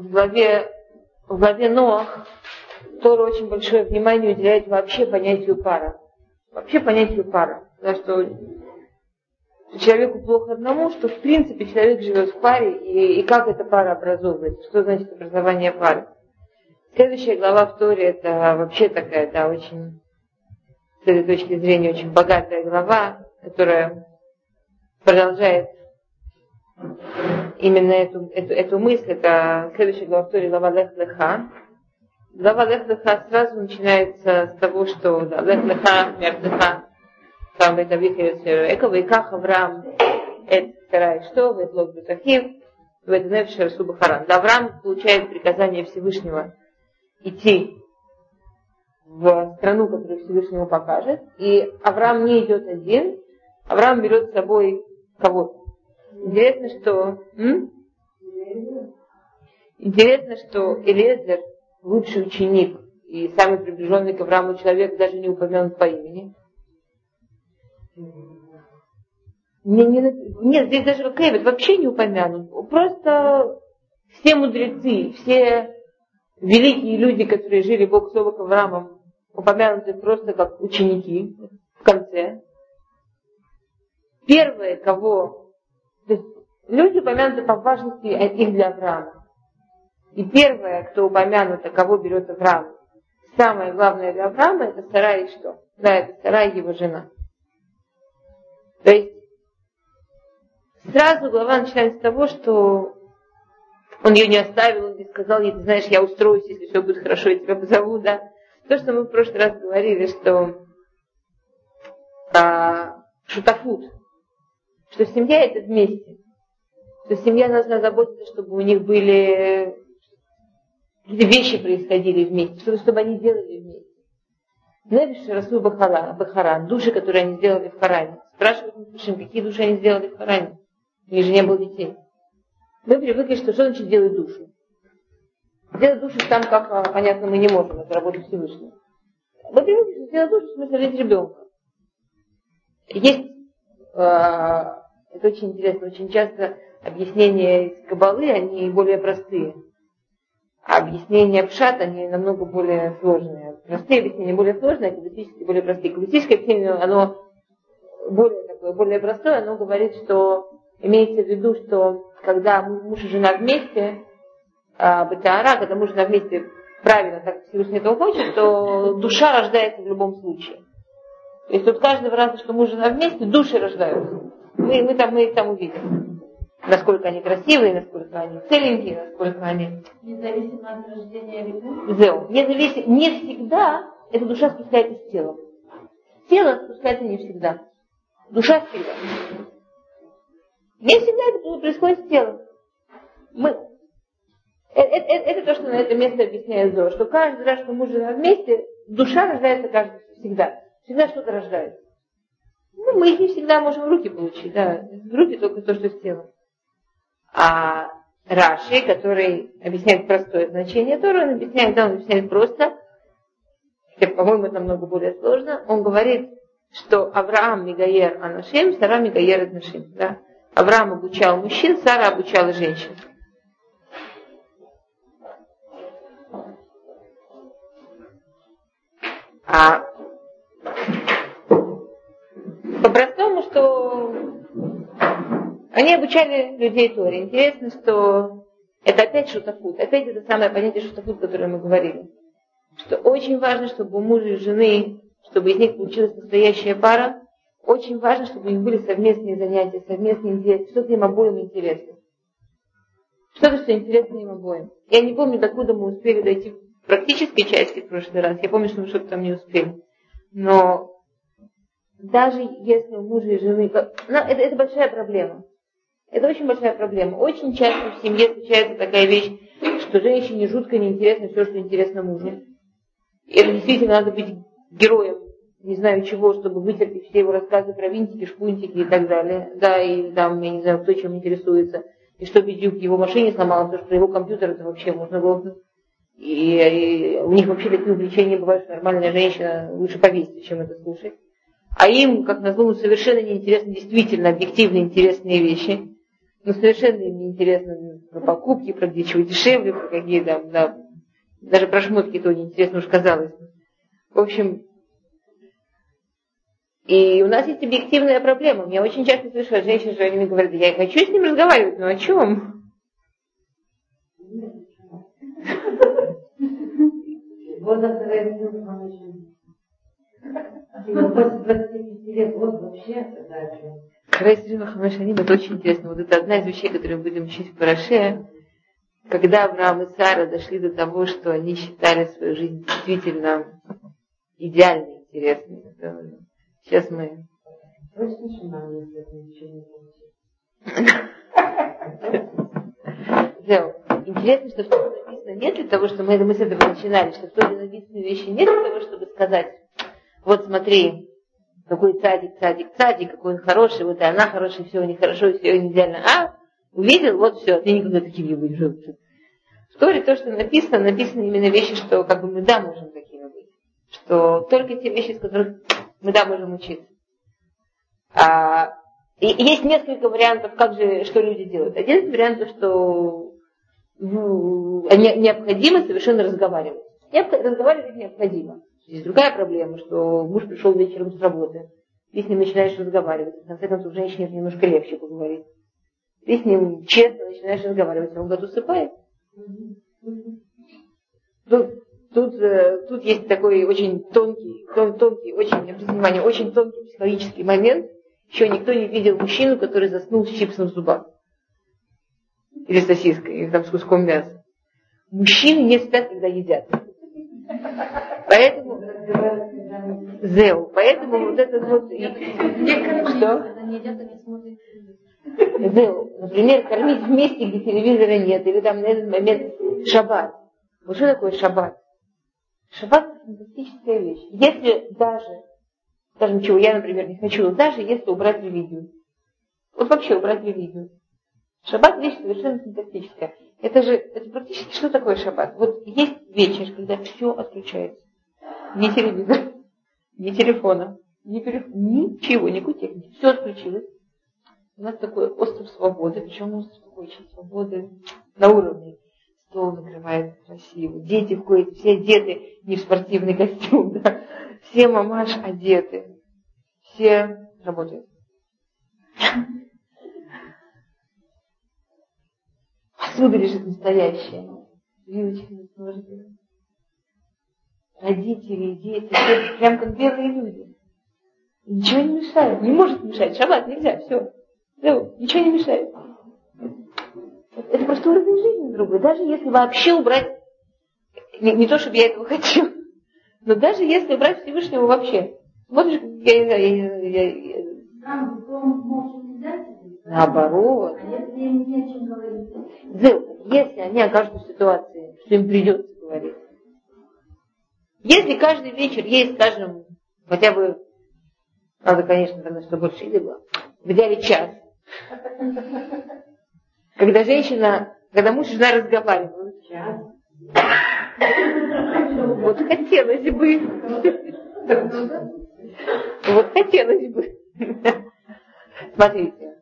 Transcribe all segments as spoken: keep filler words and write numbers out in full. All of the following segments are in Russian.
в главе, в главе Ноах Тора очень большое внимание уделяет вообще понятию пара. Вообще понятию пара. Потому что человеку плохо одному, что в принципе человек живет в паре, и, и как эта пара образовывается, что значит образование пары. Следующая глава в Торе это вообще такая, да, очень, с этой точки зрения, очень богатая глава, которая продолжает именно эту, эту, эту мысль. Это следующая глава в Торе, глава Лех Леха. Глава Лех Леха сразу начинается с того, что да, Лех Леха, Мер Леха, там это выходит Экова, и как Авраам, это вторая что, это Лог Бутахив, это Невшер Субахаран. Авраам получает приказание Всевышнего идти в страну, которую Всевышний ему покажет. И Авраам не идет один, Авраам берет с собой кого-то. Интересно, что м? интересно, что Элиэзер, лучший ученик и самый приближенный к Аврааму человек, даже не упомянут по имени. Не, не, нет, здесь даже Кевит вообще не упомянут. Просто все мудрецы, все великие люди, которые жили бок о бок с Авраамом, упомянуты просто как ученики в конце. Первые, кого... То есть люди упомянуты по важности их для Авраама. И первое, кто упомянуто, кого берет Авраам, самое главное для Авраама, это Сарай, что? Да, это Сарай, его жена. То есть сразу глава начинается с того, что он ее не оставил, он не сказал ей, ты знаешь, я устроюсь, если все будет хорошо, я тебя позову, да. То, что мы в прошлый раз говорили, что а, шутафут, что семья это вместе, что семья должна заботиться, чтобы у них были какие-то вещи происходили вместе, чтобы, чтобы они делали вместе. Знаешь, Расул Бахаран, души, которые они сделали в Харане. Спрашивают мы, какие души они сделали в Харане? У них же не было детей. Мы привыкли, что что значит делать душу? Делать душу там, как понятно, мы не можем, это работа Всевышнего. Мы привыкли, что делать душу в смысле родить ребенка. Есть, э, это очень интересно, очень часто объяснения из Кабалы, они более простые. А объяснения Пшат, они намного более сложные. Простые объяснения более сложные, а каббалистические более простые. Каббалистическое объяснение, оно более такое, более простое, оно говорит, что имеется в виду, что когда муж и жена вместе, а, бытаара, когда муж и жена вместе правильно, так Всевышний этого хочет, то душа рождается в любом случае. То есть тут каждого раза, что муж и жена вместе, души рождаются. Мы, мы, там, мы их там увидим. Насколько они красивые, насколько они целенькие, насколько они... Независимо от рождения ребенка? Зел. Независимо. Не всегда эта душа спускается из тела. Тело спускается не всегда. Душа всегда. Не всегда это происходит с телом. Мы... Это, это, это то, что на это место объясняет Зоа, что каждый раз, что муж и жена вместе, душа рождается каждый всегда. Всегда что-то рождается. Ну, мы их не всегда можем в руки получить, да. В руки только то, что с телом. А Раши, который объясняет простое значение Торы, он объясняет, да, он объясняет просто, хотя, по-моему, это намного более сложно, он говорит, что Авраам Мигаер Анашим, Сара Мигаер Анашим, да. Авраам обучал мужчин, Сара обучала женщин. А по-простому, что они обучали людей Торе. Интересно, что это опять шутафут. Опять это самое понятие шутафут, о котором мы говорили. Что очень важно, чтобы у мужа и жены, чтобы из них получилась настоящая пара, очень важно, чтобы у них были совместные занятия, совместные интересы, что-то им обоим интересно. Что-то, что интересно им обоим. Я не помню, докуда мы успели дойти в практической части в прошлый раз. Я помню, что мы что-то там не успели. Но даже если у мужа и жены... Ну, это, это большая проблема. Это очень большая проблема. Очень часто в семье случается такая вещь, что женщине жутко неинтересно все, что интересно мужу. И это действительно надо быть героем, не знаю чего, чтобы вытерпеть все его рассказы про винтики, шпунтики и так далее. Да, и там, я не знаю, кто чем интересуется. И что Бедюк его машине сломал, потому что про его компьютер это вообще можно было... И, и у них вообще такие увлечения бывают, что нормальная женщина лучше повесится, чем это слушать. А им, как назло, совершенно неинтересны действительно объективно интересные вещи. Но совершенно им неинтересно про покупки, про где чего дешевле, про какие там, да, даже про шмотки тоже интересно уж казалось. В общем, и у нас есть объективная проблема. Я очень часто слышу от женщин, что они мне говорят, я хочу с ним разговаривать, но о чем? Вот это после двадцати пяти лет, вот вообще, да, Харайсрива Хамашаним, это очень интересно. Вот это одна из вещей, которые мы будем учить в Параше. Когда Авраам и Сара дошли до того, что они считали свою жизнь действительно идеально интересной. Сейчас мы... Интересно, что в Торе написано не для того, что мы, мы с этого начинали, что в Торе написаны вещи не для того, чтобы сказать, вот смотри, какой цадик, цадик, цадик, какой он хороший, вот и она хорошая, все у них хорошо, все идеально. А, увидел, вот все, ты никогда таким не будешь жить. В Торе то, что написано, написано именно вещи, что как бы мы да можем такими быть. Что только те вещи, с которых мы да можем учиться. А, и, и есть несколько вариантов, как же, что люди делают. Один из вариантов, что ну, необходимо совершенно разговаривать. Разговаривать необходимо. Есть другая проблема, что муж пришел вечером с работы, ты с ним начинаешь разговаривать. В конце концов, женщине немножко легче поговорить. Ты с ним честно начинаешь разговаривать, а он год усыпает. Тут, тут, тут есть такой очень тонкий, тон, тонкий, очень, обратите внимание, очень тонкий психологический момент. Еще никто не видел мужчину, который заснул с чипсом в зубах. Или с сосиской, или там с куском мяса. Мужчины не спят, когда едят. Поэтому, Зеу, поэтому вот это вот... Что? Зеу, например, кормить вместе, где телевизора нет, или там на этот момент шаббат. Вот что такое шаббат? Шаббат – фантастическая вещь. Если даже, скажем, чего я, например, не хочу, даже если убрать религию. Вот вообще убрать религию. Шаббат – вещь совершенно фантастическая. Это же, это практически что такое шаббат? Вот есть вечер, когда все отключается. Ни телевизора, ни телефона, ни перех... ничего, никакой техники. Все отключилось. У нас такой остров свободы, причем остров очень свободы на уровне. Стол накрывается красиво, дети входят, все одеты не в спортивный костюм, да. Все мамаш одеты, все работают. Посуда лежит настоящая, вилочками с ножиками. Родители, дети, все прям как белые люди. И ничего не мешает, не может мешать. Шаббат нельзя, все. все ничего не мешает. Это просто уровень жизни другой. Даже если вообще убрать, не, не то, чтобы я этого хотела, но даже если убрать Всевышнего вообще. Смотришь, я не знаю, я, я, я, я... Наоборот. А если им не о чем говорить? Если они окажутся в ситуации, что им придется говорить. Если каждый вечер есть, скажем, хотя бы, надо, конечно, тогда, чтобы больше еды было, в идеале час. Когда женщина, когда муж и жена разговаривают. Вот хотелось бы. Вот хотелось бы. Смотрите.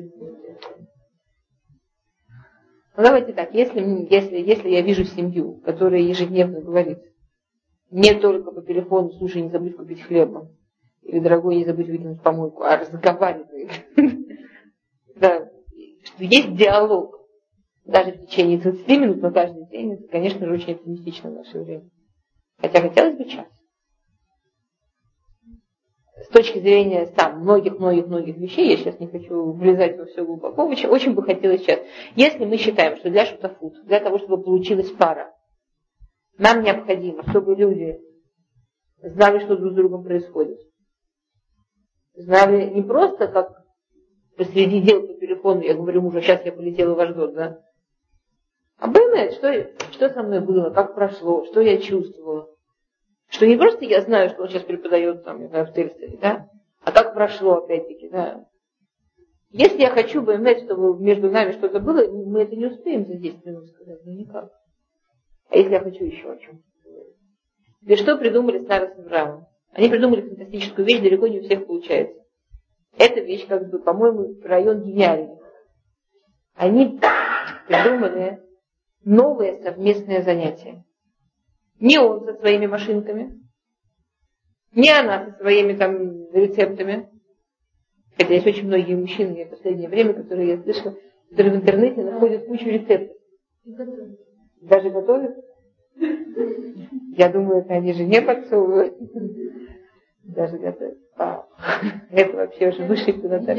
Ну давайте так, если, если, если я вижу семью, которая ежедневно говорит, не только по телефону, слушай, не забудь купить хлеба, или, дорогой, не забудь выкинуть в помойку, а разговаривает, да, что есть диалог, даже в течение двадцати минут на каждый день, это, конечно же, очень оптимистично в наше время. Хотя хотелось бы час. С точки зрения там многих-многих-многих вещей, я сейчас не хочу влезать во все глубоко, очень, очень бы хотелось сейчас. Если мы считаем, что для шутафут, для того, чтобы получилась пара, нам необходимо, чтобы люди знали, что друг с другом происходит. Знали не просто, как посреди дел по телефону, я говорю мужу, сейчас я полетела в Аждот, да? А понимаете, что, что со мной было, как прошло, что я чувствовала. Что не просто я знаю, что он сейчас преподает там, не знаю, в Тельстере, да? А как прошло, опять-таки, да? Если я хочу бы иметь, чтобы между нами что-то было, мы это не успеем за десять минут сказать, ну никак. А если я хочу еще о чем-то говорить? Для что придумали Сара с Авраамом? Они придумали фантастическую вещь, далеко не у всех получается. Эта вещь, как бы, по-моему, район гениальный. Они придумали новое совместное занятие. Не он со своими машинками, не она со своими там рецептами. Хотя есть очень многие мужчины в последнее время, которые я слышала, которые в интернете находят кучу рецептов. Даже готовят. Я думаю, это они жене подсовывают. Даже готовят. А, это вообще уже высший пилотаж.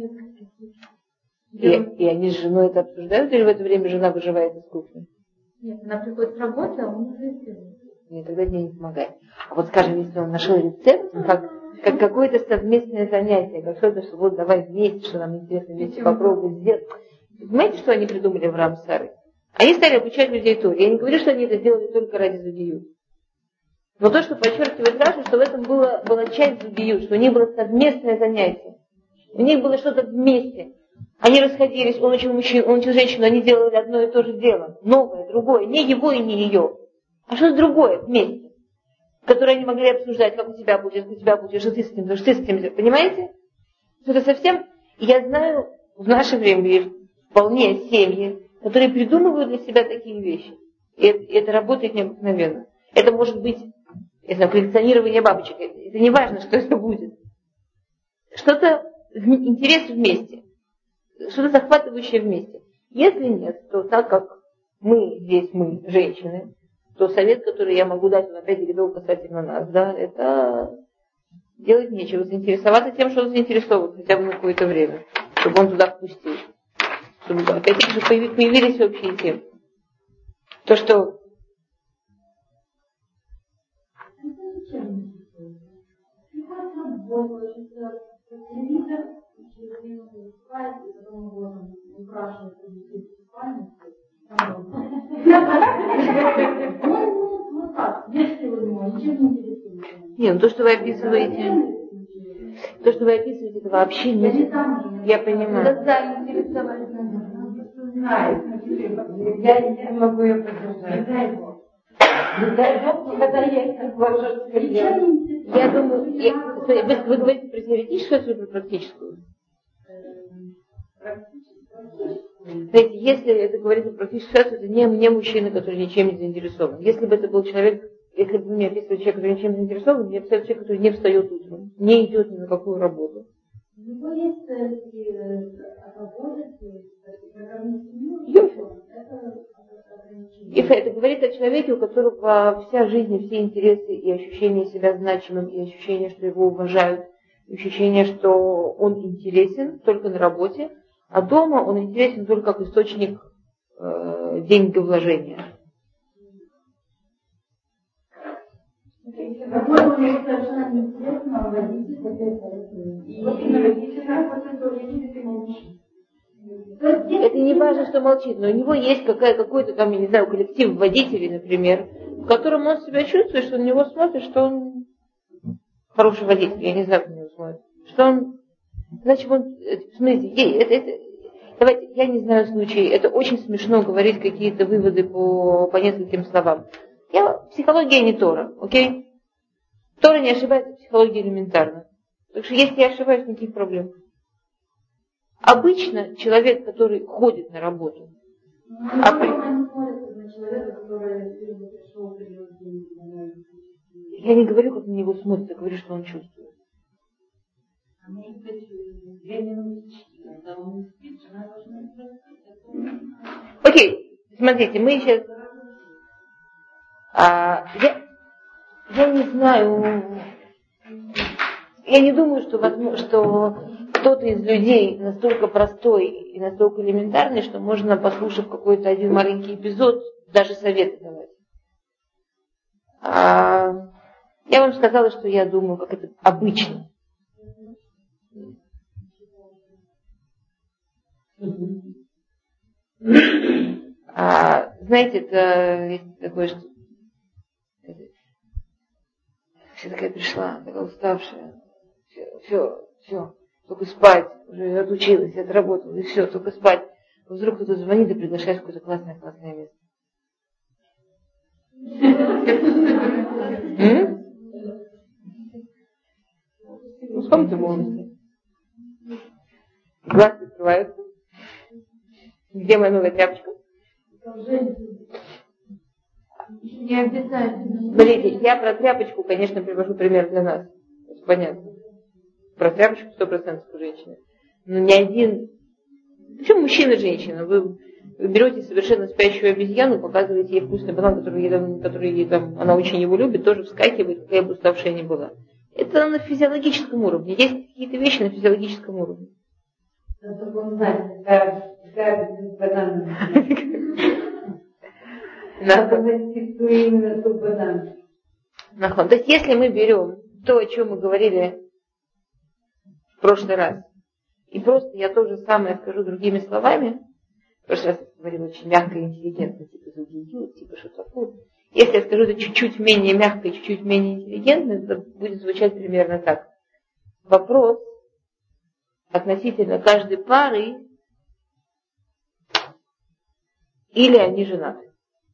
И, и они с женой это обсуждают, или в это время жена выживает из кухни? Нет, она приходит с работы, а он уже сделает. Нет, тогда ей не помогает. А вот, скажем, если он нашел рецепт, как, как какое-то совместное занятие, как что-то, что вот давай вместе, что нам интересно вместе попробовать сделать. Понимаете, что они придумали в Рамсаре? Они стали обучать людей Торе. Я не говорю, что они это сделали только ради зубию. Но то, что подчеркивает Раша, что в этом было, была часть зубию, что у них было совместное занятие. У них было что-то вместе. Они расходились, он учил мужчин, он учил женщину, они делали одно и то же дело. Новое, другое. Не его и не ее. А что-то другое вместе. Которое они могли обсуждать, как у тебя будет, как у тебя будет, что ты с ним, что ты с ним. Понимаете? Что это совсем... Я знаю, в наше время есть вполне семьи, которые придумывают для себя такие вещи. И это, и это работает необыкновенно. Это может быть, я знаю, коллекционирование бабочек. Это, это не важно, что это будет. Что-то интерес вместе. Что-то захватывающее вместе. Если нет, то так как мы здесь, мы, женщины, то совет, который я могу дать, он опять перевел касательно нас, да, это делать нечего, заинтересоваться тем, что он заинтересован хотя бы на какое-то время, чтобы он туда впустил. Чтобы опять же появились общие темы. То, что... Нет, ну то, что вы описываете, то, что вы описываете, это вообще не... Я понимаю. Я не могу ее поддержать. Я думаю, я, вы, вы говорите про теоретическую, или про практическую? Знаете, если это говорится про практическую ситуацию, это не, не мужчина, который ничем не заинтересован. Если бы это был человек, если бы вы мне описывали человека, который ничем не заинтересован, мне описали человека, который не встает утром, не идет ни на какую работу. У него есть такие отработки, Ифа, это говорит о человеке, у которого вся жизнь, все интересы и ощущение себя значимым, и ощущение, что его уважают, и ощущение, что он интересен только на работе, а дома он интересен только как источник э, деньговложения. Возможно, мне совершенно неинтересно водить и родительная Это не важно, что молчит, но у него есть какая, какой-то там, я не знаю, коллектив водителей, например, в котором он себя чувствует, что на него смотрит, что он хороший водитель, я не знаю, как на него смотрит, что он, значит, он, смотрите, это, это, давайте, я не знаю случаи, это очень смешно говорить какие-то выводы по, по нескольким словам. Я, психология не Тора, окей? Тора не ошибается, психология элементарна. Так что если я ошибаюсь, никаких проблем. Обычно человек, который ходит на работу, а при... я не говорю, как на него смотрят, я говорю, что он чувствует. Окей, смотрите, мы сейчас... А, я, я не знаю... Я не думаю, что, возможно, что кто-то из людей настолько простой и настолько элементарный, что можно, послушав какой-то один маленький эпизод, даже советы давать. А, я вам сказала, что я думаю, как это обычно. А, знаете, это есть такое, что все такая пришла, такая уставшая. Все, все, все, только спать, уже отучилась, отработала, и все, только спать. Вдруг кто-то звонит и приглашает в какое-то классное-классное место. Ну, вспомните молодости. Глаз открывается. Где моя новая тряпочка? Не обязательно. Смотрите, я про тряпочку, конечно, привожу пример для нас. Это понятно. Про тряпочку сто процентов у женщины. Но ни один... Причем мужчина и женщина. Вы, вы берете совершенно спящую обезьяну, показываете ей вкусный банан, который, ей, там, который ей, там, она очень его любит, тоже вскакивает, какая бы уставшая ни была. Это на физиологическом уровне. Есть какие-то вещи на физиологическом уровне. Чтобы он знает, какая, какая банан. Надо найти ту именно ту банан. То есть, если мы берем то, о чем мы говорили в прошлый раз, и просто я то же самое скажу другими словами, в прошлый раз я говорила очень мягко и интеллигентно, типа зугию, типа шутафут. Если я скажу это чуть-чуть менее мягко и чуть-чуть менее интеллигентно, это будет звучать примерно так. Вопрос относительно каждой пары, или они женаты.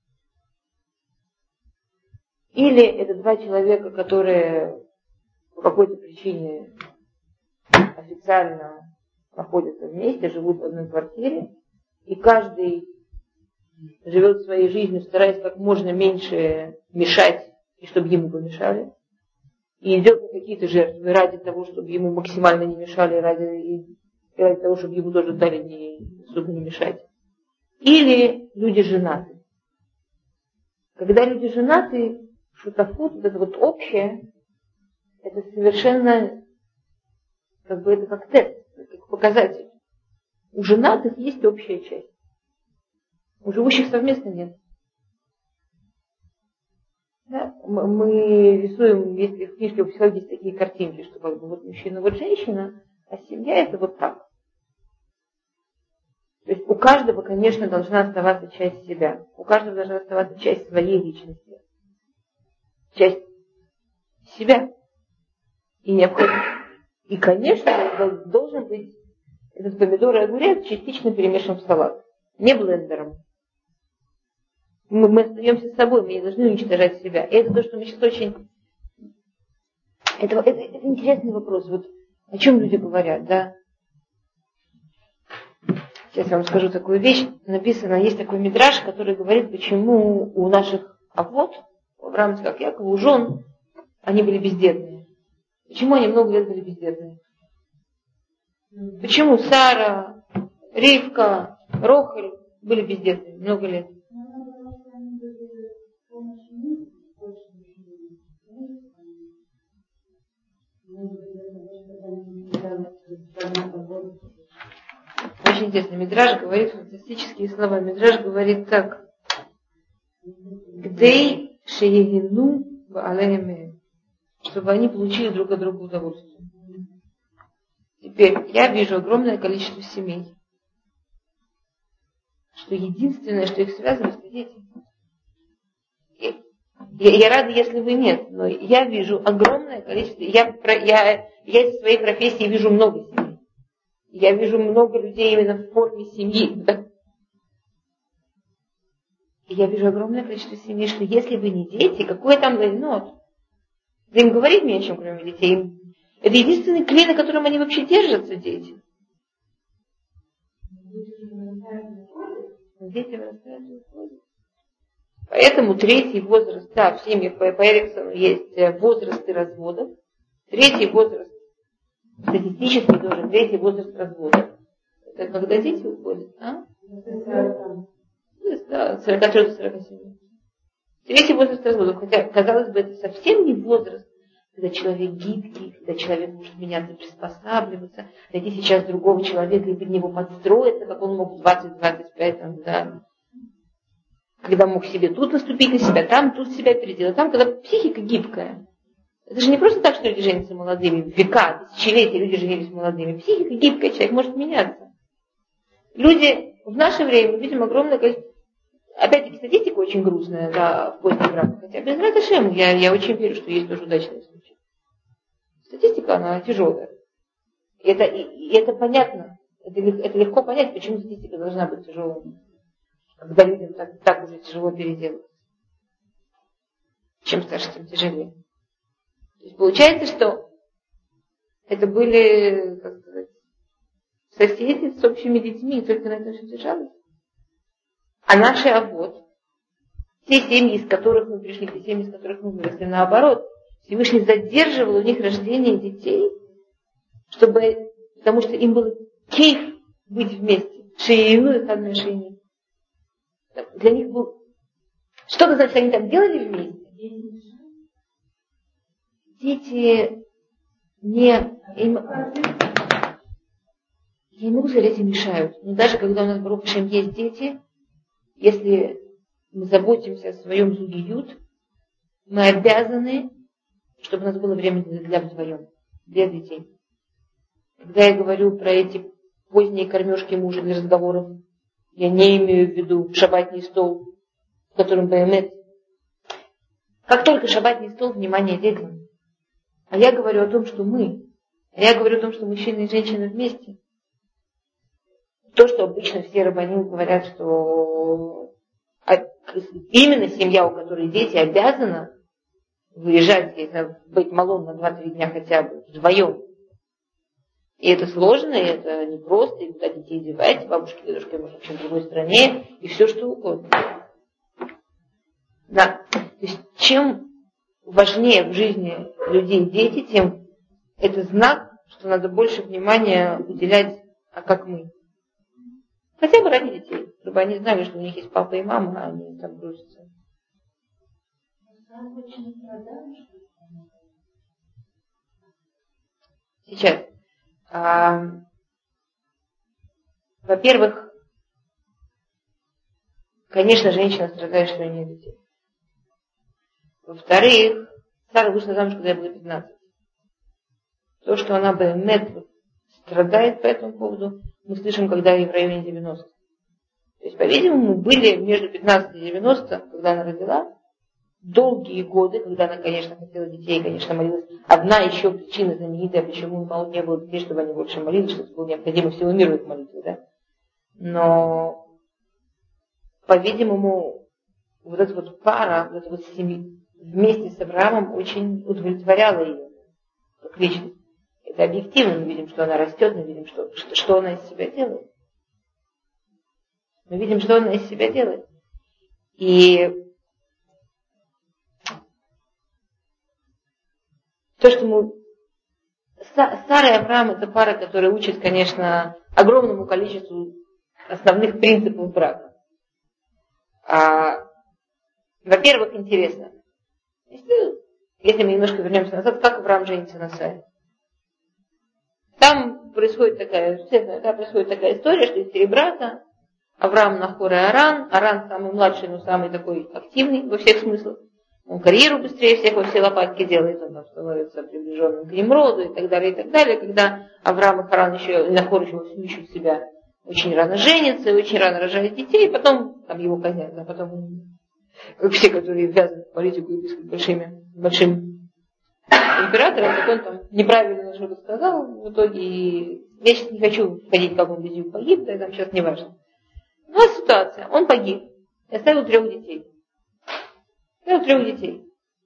Или это два человека, которые по какой-то причине официально находятся вместе, живут в одной квартире, и каждый живет своей жизнью, стараясь как можно меньше мешать, и чтобы ему помешали. И идет на какие-то жертвы ради того, чтобы ему максимально не мешали, ради, и ради того, чтобы ему тоже дали не, особо не мешать. Или люди женаты. Когда люди женаты, шутафут, вот это вот общее, это совершенно, как бы это как тест, как показатель. У женатых есть общая часть. У живущих совместно нет. Да? Мы рисуем, если в книжке у психологии есть такие картинки, что как бы вот мужчина, вот женщина, а семья это вот так. То есть у каждого, конечно, должна оставаться часть себя. У каждого должна оставаться часть своей личности. Часть себя. И необходимо. И, конечно, должен быть этот помидор и огурец частично перемешан в салат. Не блендером. Мы, мы остаемся с собой, мы не должны уничтожать себя. И это то, что мы сейчас очень... Это, это, это интересный вопрос. Вот о чем люди говорят, да? Сейчас я вам скажу такую вещь. Написано, есть такой мидраш, который говорит, почему у наших авот, у Авраама, как Якова, у жен, они были бездетные. Почему они много лет были бездетные? Почему Сара, Ривка, Рохель были бездетными много лет? Очень интересно. Мидраш говорит фантастические слова. Мидраш говорит так. Гдей шеегину баалеме. Чтобы они получили друг от друга удовольствие. Теперь я вижу огромное количество семей, что единственное, что их связывает, это дети. Я, я рада, если вы нет, но я вижу огромное количество, я, я, я из своей профессии вижу много семей. Я вижу много людей именно в форме семьи. Да? Я вижу огромное количество семей, что если вы не дети, какой там лайнот? Да им говорить не о чем, кроме детей. Это единственный клей, на котором они вообще держатся, дети. Дети вырастают и уходят. Поэтому третий возраст, да, в семьях по, по Эриксону есть возрасты разводов. Третий возраст, статистически тоже, третий возраст разводов. Это когда дети уходят, а? Да, сорок три до сорока семи. Третий возраст разводов, хотя, казалось бы, это совсем не возраст, когда человек гибкий, когда человек может меняться, приспосабливаться, найти сейчас другого человека и под него подстроиться, как он мог в двадцать-двадцать пять, там, да. Когда мог себе тут наступить на себя, там, тут себя переделать, там, когда психика гибкая. Это же не просто так, что люди женятся молодыми, века, тысячелетия люди женились молодыми. Психика гибкая, человек может меняться. Люди в наше время, мы видим огромное количество, опять-таки статистика очень грустная, да, в поздних браках, хотя без Раташем я, я очень верю, что есть тоже удачные случаи. Статистика, она тяжелая. И это, и, и это понятно, это, это легко понять, почему статистика должна быть тяжелой. Когда людям так, так уже тяжело переделать. Чем старше, тем тяжелее. То есть получается, что это были, как сказать, соседи с общими детьми, и только на этом все держалось. А наши авот, те семьи, из которых мы пришли, те семьи, из которых мы выросли, наоборот, Всевышний задерживал у них рождение детей, чтобы, потому что им было кейф быть вместе. Шеину и отношения. Для них был... Что это значит, они там делали вместе? Дети не... Им... Я не могу сказать, эти мешают. Но даже когда у нас, Барух Ашем, есть дети, если мы заботимся о своем зугиют, мы обязаны, чтобы у нас было время для вдвоем, для детей. Когда я говорю про эти поздние кормежки мужа для разговоров, я не имею в виду шаббатный стол, в котором баймет. Как только шаббатный стол, внимание детям. А я говорю о том, что мы, а я говорю о том, что мужчина и женщина вместе. То, что обычно все рабаним говорят, что именно семья, у которой дети, обязана выезжать, быть малом на два-три дня хотя бы, вдвоем. И это сложно, и это непросто, и куда детей девать, бабушки, дедушки, может, вообще в другой стране, и все что угодно. Да. То есть, чем важнее в жизни людей дети, тем это знак, что надо больше внимания уделять, а как мы. Хотя бы ради детей, чтобы они знали, что у них есть папа и мама, а они там грузятся. Сейчас. А, во-первых, конечно, женщина страдает, что у нее нет детей. Во-вторых, Сара вышла замуж, когда ей было пятнадцать. То, что она бы нет страдает по этому поводу, мы слышим, когда ей в районе девяноста. То есть, по-видимому, были между пятнадцатым и девяностым, когда она родила, долгие годы, когда она, конечно, хотела детей, конечно, молилась. Одна еще причина знаменитая, почему мало не было детей, чтобы они больше молились, что это было необходимо всему миру их молитвы, да? Но, по-видимому, вот эта вот пара, вот эта вот семья вместе с Авраамом очень удовлетворяла ее как личность. Это объективно, мы видим, что она растет, мы видим, что, что, что она из себя делает. Мы видим, что она из себя делает. И то, что мы... Сара и Авраам — это пара, которая учит, конечно, огромному количеству основных принципов брака. А, во-первых, интересно, если, если мы немножко вернемся назад, как Авраам женится на Саре. Там происходит такая, там происходит такая история, что есть три брата, Авраам, Нахор и Аран. Аран самый младший, но самый такой активный во всех смыслах. Он карьеру быстрее всех во все лопатки делает, он там становится приближенным к Немроду и так далее, и так далее. Когда Авраам и Харан еще, и Нахор еще ищут себя, очень рано женятся, и очень рано рожают детей, и потом там его казнят, а потом, как все, которые ввязаны в политику и близко к большими, большим императором, так он там неправильно что-то сказал в итоге, и я сейчас не хочу входить, как он без него погиб, да, там сейчас не важно. У нас ситуация, он погиб, и оставил трех детей. Оставил трех детей.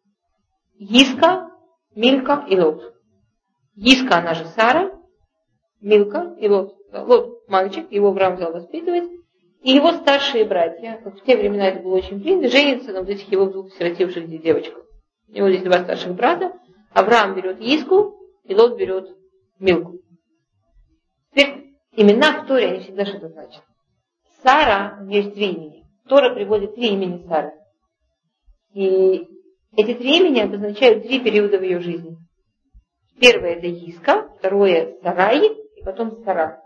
Иска, Милка и Лот. Иска, она же Сара, Милка и Лот. Лот мальчик, его Авраам взял воспитывать. И его старшие братья, как в те времена это было очень принято, женятся на вот этих его двух сиротевших девочках. У него здесь два старших брата. Авраам берет Иску, и Лот берет Милку. Теперь имена в Торе, они всегда что-то значат. Сара, у нее есть три имени. Тора приводит три имени Сары. И эти три имени обозначают три периода в ее жизни. Первое это Иска, второе Сарай, и потом Сара.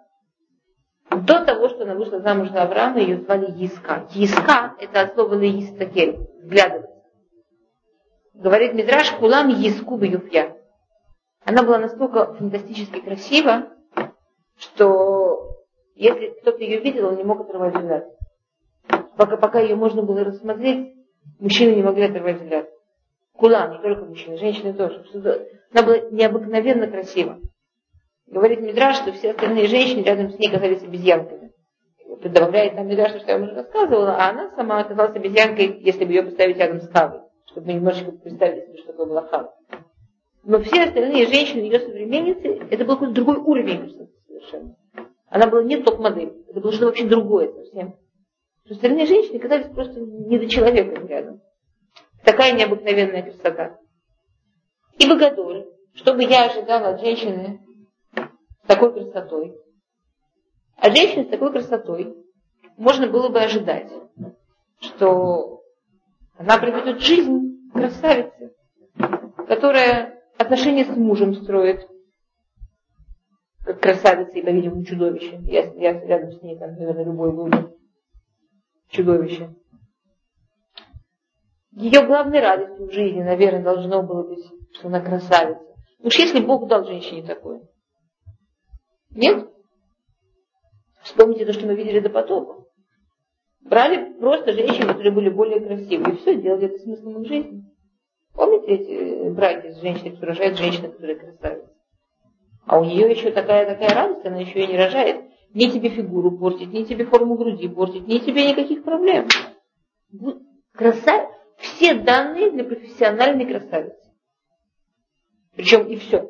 До того, что она вышла замуж за Авраама, ее звали Иска. Иска это от слова «истакель», взглядывать. Говорит Мидраш, кулам Иску бьюфья. Она была настолько фантастически красива, что если кто-то ее видел, он не мог оторвать взгляд. Пока, пока ее можно было рассмотреть, мужчины не могли оторвать взгляд. Кулам, не только мужчины, женщины тоже. Она была необыкновенно красива. Говорит Мидраш, что все остальные женщины рядом с ней казались обезьянками. Добавляет нам Мидраш, что я уже рассказывала, а она сама оказалась обезьянкой, если бы ее поставить рядом с Хавой, чтобы мы немножечко представили себе, что такое была Хава. Но все остальные женщины, ее современницы, это был какой-то другой уровень совершенно. Она была не топ-модель, это было что-то вообще другое совсем. что остальные женщины казались просто недочеловеком рядом. Такая необыкновенная красота. И богодоль, что бы я ожидала от женщины с такой красотой. От женщины с такой красотой можно было бы ожидать, что она проведет жизнь красавицы, которая отношения с мужем строит, как красавица и, по-видимому, чудовище. Я, я рядом с ней, там, наверное, любой был бы чудовище. Ее главной радостью в жизни, наверное, должно было быть, что она красавица. Уж если Бог дал женщине такое. Нет? Вспомните то, что мы видели до потопа. Брали просто женщин, которые были более красивые, и все, делали это смыслом их жизни. Помните эти браки с женщиной, которые рожают женщины, которые красавицы? А у нее еще такая, такая радость, она еще и не рожает. Ни тебе фигуру портить, ни тебе форму груди портить, ни тебе никаких проблем. Красавица. Все данные для профессиональной красавицы. Причем и все.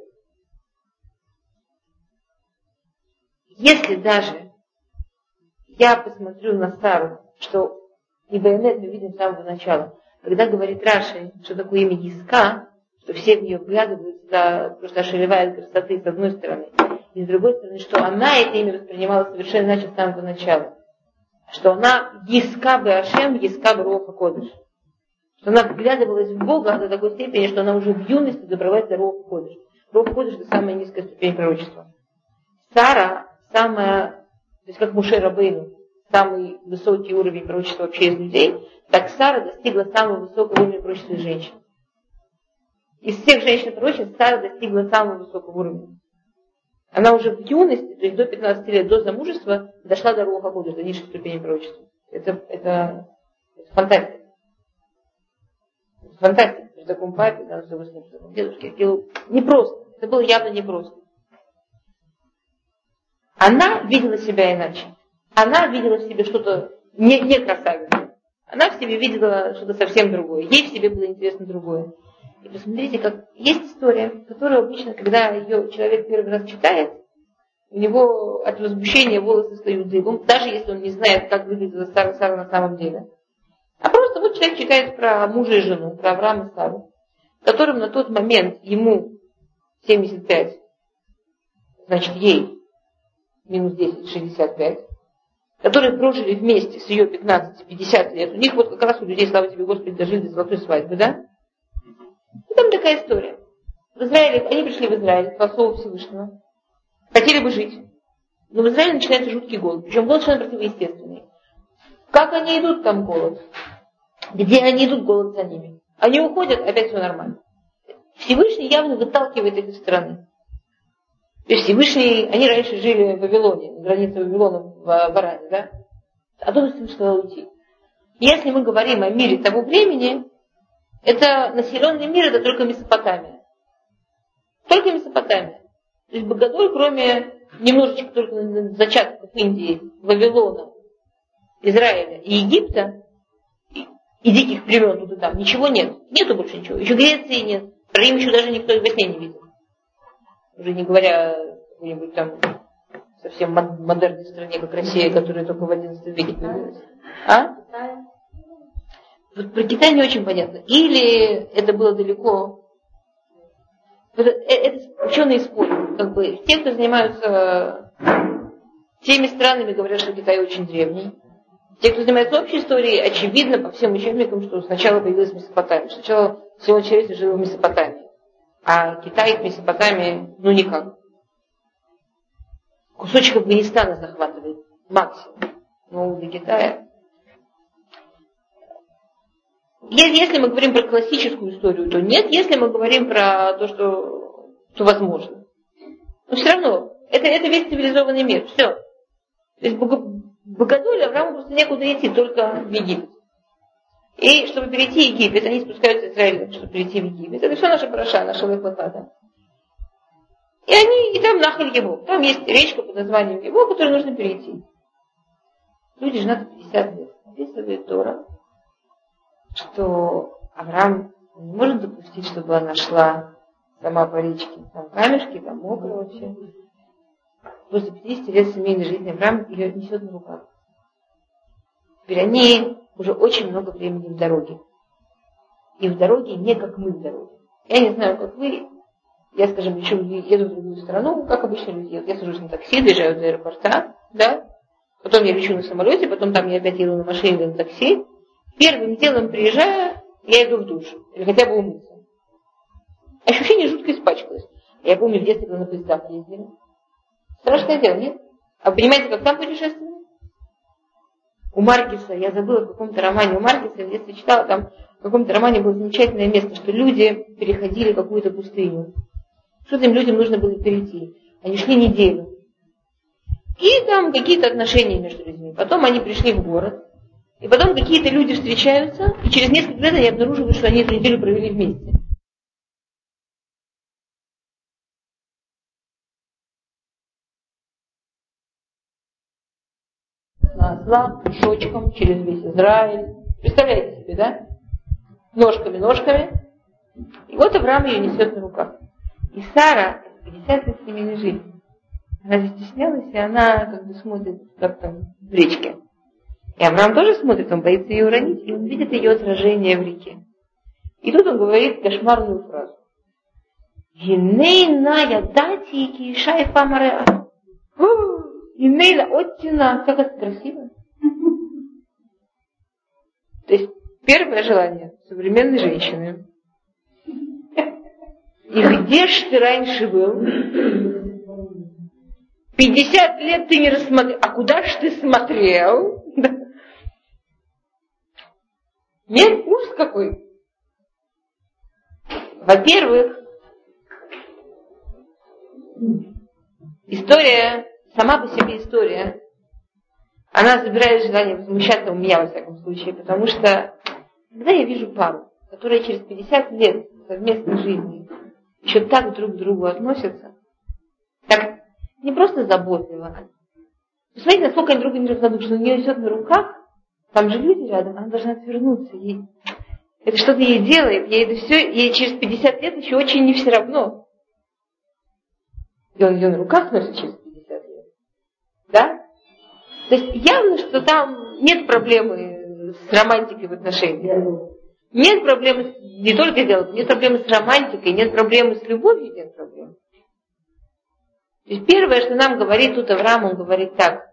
Если даже я посмотрю на Сару, что и Байонет мы видим с самого начала, когда говорит Раши, что такое имя Иска, что все в нее вглядываются, просто ошелевают красоты с одной стороны, и с другой стороны, что она это имя воспринимала совершенно иначе с самого начала. Что она Иска бы Ашем, Иска бы Руаха Кодеш. Что она вглядывалась в Бога до такой степени, что она уже в юности добралась до Руаха Кодеш. Руаха Кодеш — это самая низкая ступень пророчества. Сара самая, то есть как Моше Рабейну, самый высокий уровень пророчества вообще из людей, так Сара достигла самого высокого уровня пророчества из женщин. Из всех женщин-пророчеств Сара достигла самого высокого уровня. Она уже в юности, то есть до пятнадцати лет, до замужества, дошла до Руаха Кодеш, до низшей ступени пророчества. Это, это, это фантастика. Это фантастика. При таком папе, да, при таком дедушке, это было непросто. Это было явно непросто. Она видела себя иначе. Она видела в себе что-то не, не красавицу. Она в себе видела что-то совсем другое. Ей в себе было интересно другое. И посмотрите, как есть история, которую обычно, когда ее человек первый раз читает, у него от возмущения волосы встают дыбом, даже если он не знает, как выглядела Сара, Сара на самом деле. А просто вот человек читает про мужа и жену, про Авраама и Сару, которым на тот момент ему семьдесят пять, значит ей минус десять, шестьдесят пять, которые прожили вместе с ее пятнадцать-пятьдесят лет. У них вот как раз у людей, слава тебе Господи, дожили до золотой свадьбы, да? И там такая история. В Израиле, они пришли в Израиль, по слову Всевышнего, хотели бы жить. Но в Израиле начинается жуткий голод. Причем голод совершенно противоестественный. Как они идут, там голод? Где они идут, голод за ними. Они уходят, опять все нормально. Всевышний явно выталкивает их из страны. То есть Всевышний, они раньше жили в Вавилоне, на границе Вавилона в Варане, да? А тут Всевышний сказал уйти. Если мы говорим о мире того времени, это населенный мир, это только Месопотамия. Только Месопотамия. То есть Богодоль, кроме немножечко только зачатков Индии, Вавилона, Израиля и Египта, и, и диких племен тут и там, ничего нет. Нету больше ничего. Еще Греции нет. Про Рим еще даже никто во сне не видел. Уже не говоря о какой-нибудь там совсем модерной стране, как Россия, которая только в одиннадцатом веке появилась. А? Вот про Китай не очень понятно. Или это было далеко. Это, это ученые спорят. Как бы, те, кто занимаются теми странами, говорят, что Китай очень древний. Те, кто занимается общей историей, очевидно по всем учебникам, что сначала появилась Месопотамия. Сначала всего человечества жило в Месопотамии. А Китай к Месопотамии, ну никак. Кусочек Афганистана захватывает максимум. Ну, для Китая. Если мы говорим про классическую историю, то нет. Если мы говорим про то, что, что возможно. Но все равно, это, это весь цивилизованный мир. Все. То есть Богодоль Аврааму просто некуда идти, только в Египет. И чтобы перейти в Египет, они спускаются в Израиль, чтобы перейти в Египет. Это все наша параша, наша лэхлахата. И они, и там Нахаль Ябок. Там есть речка под названием Ябок, которую нужно перейти. Люди женаты пятьдесят лет. Описывает Тора, что Авраам не может допустить, чтобы она шла сама по речке. Там камешки, там мокро вообще. После пятидесяти лет семейной жизни Авраам ее несет на руках. Теперь они уже очень много времени в дороге. И в дороге не как мы в дороге. Я не знаю, как вы. Я, скажем, еще еду в другую страну, как обычно люди едут. Я сажусь на такси, доезжаю до аэропорта, да. Потом я лечу на самолете, потом там я опять еду на машине или на такси. Первым делом приезжаю, я иду в душ. Или хотя бы умыться. Ощущение жутко испачкалось. Я помню, в детстве, когда на поездах ездили. Страшное дело, нет? А вы понимаете, как там путешествовали? У Маркеса, я забыла в каком-то романе у Маркеса, я в детстве читала, там в каком-то романе было замечательное место, что люди переходили какую-то пустыню. Что-то им людям нужно было перейти. Они шли неделю. И там какие-то отношения между людьми. Потом они пришли в город. И потом какие-то люди встречаются, и через несколько лет они обнаруживают, что они эту неделю провели вместе. На ослах, пешочком, через весь Израиль. Представляете себе, да? Ножками, ножками. И вот Авраам ее несет на руках. И Сара пятьдесят лет семейной жизни. Она застеснялась, и она как бы смотрит, как там в речке. И Авраам тоже смотрит, он боится ее уронить, и он видит ее отражение в реке. И тут он говорит кошмарную фразу. Гинейна ядати кишай фамареа. Гинейна оттина. Как это красиво. То есть первое желание современной женщины. И где ж ты раньше был? пятьдесят лет ты не рассмотрел. А куда ж ты смотрел? Нет, ужас какой. Во-первых, история, сама по себе история, она забирает желание возмущаться у меня, во всяком случае, потому что, когда я вижу пару, которая через пятьдесят лет совместной жизни еще так друг к другу относятся, так не просто заботливо. Посмотрите, насколько они друг другу неравнодушны. У нее несет на руках, там же люди рядом, она должна отвернуться. Ей. Это что-то ей делает, ей это все, ей через пятьдесят лет еще очень не все равно. И он ее на руках носит через пятьдесят лет. Да? То есть явно, что там нет проблемы с романтикой в отношениях. Нет проблемы не только с диалогом, нет проблемы с романтикой, нет проблемы с любовью, нет проблем. То есть первое, что нам говорит тут Авраам, он говорит так.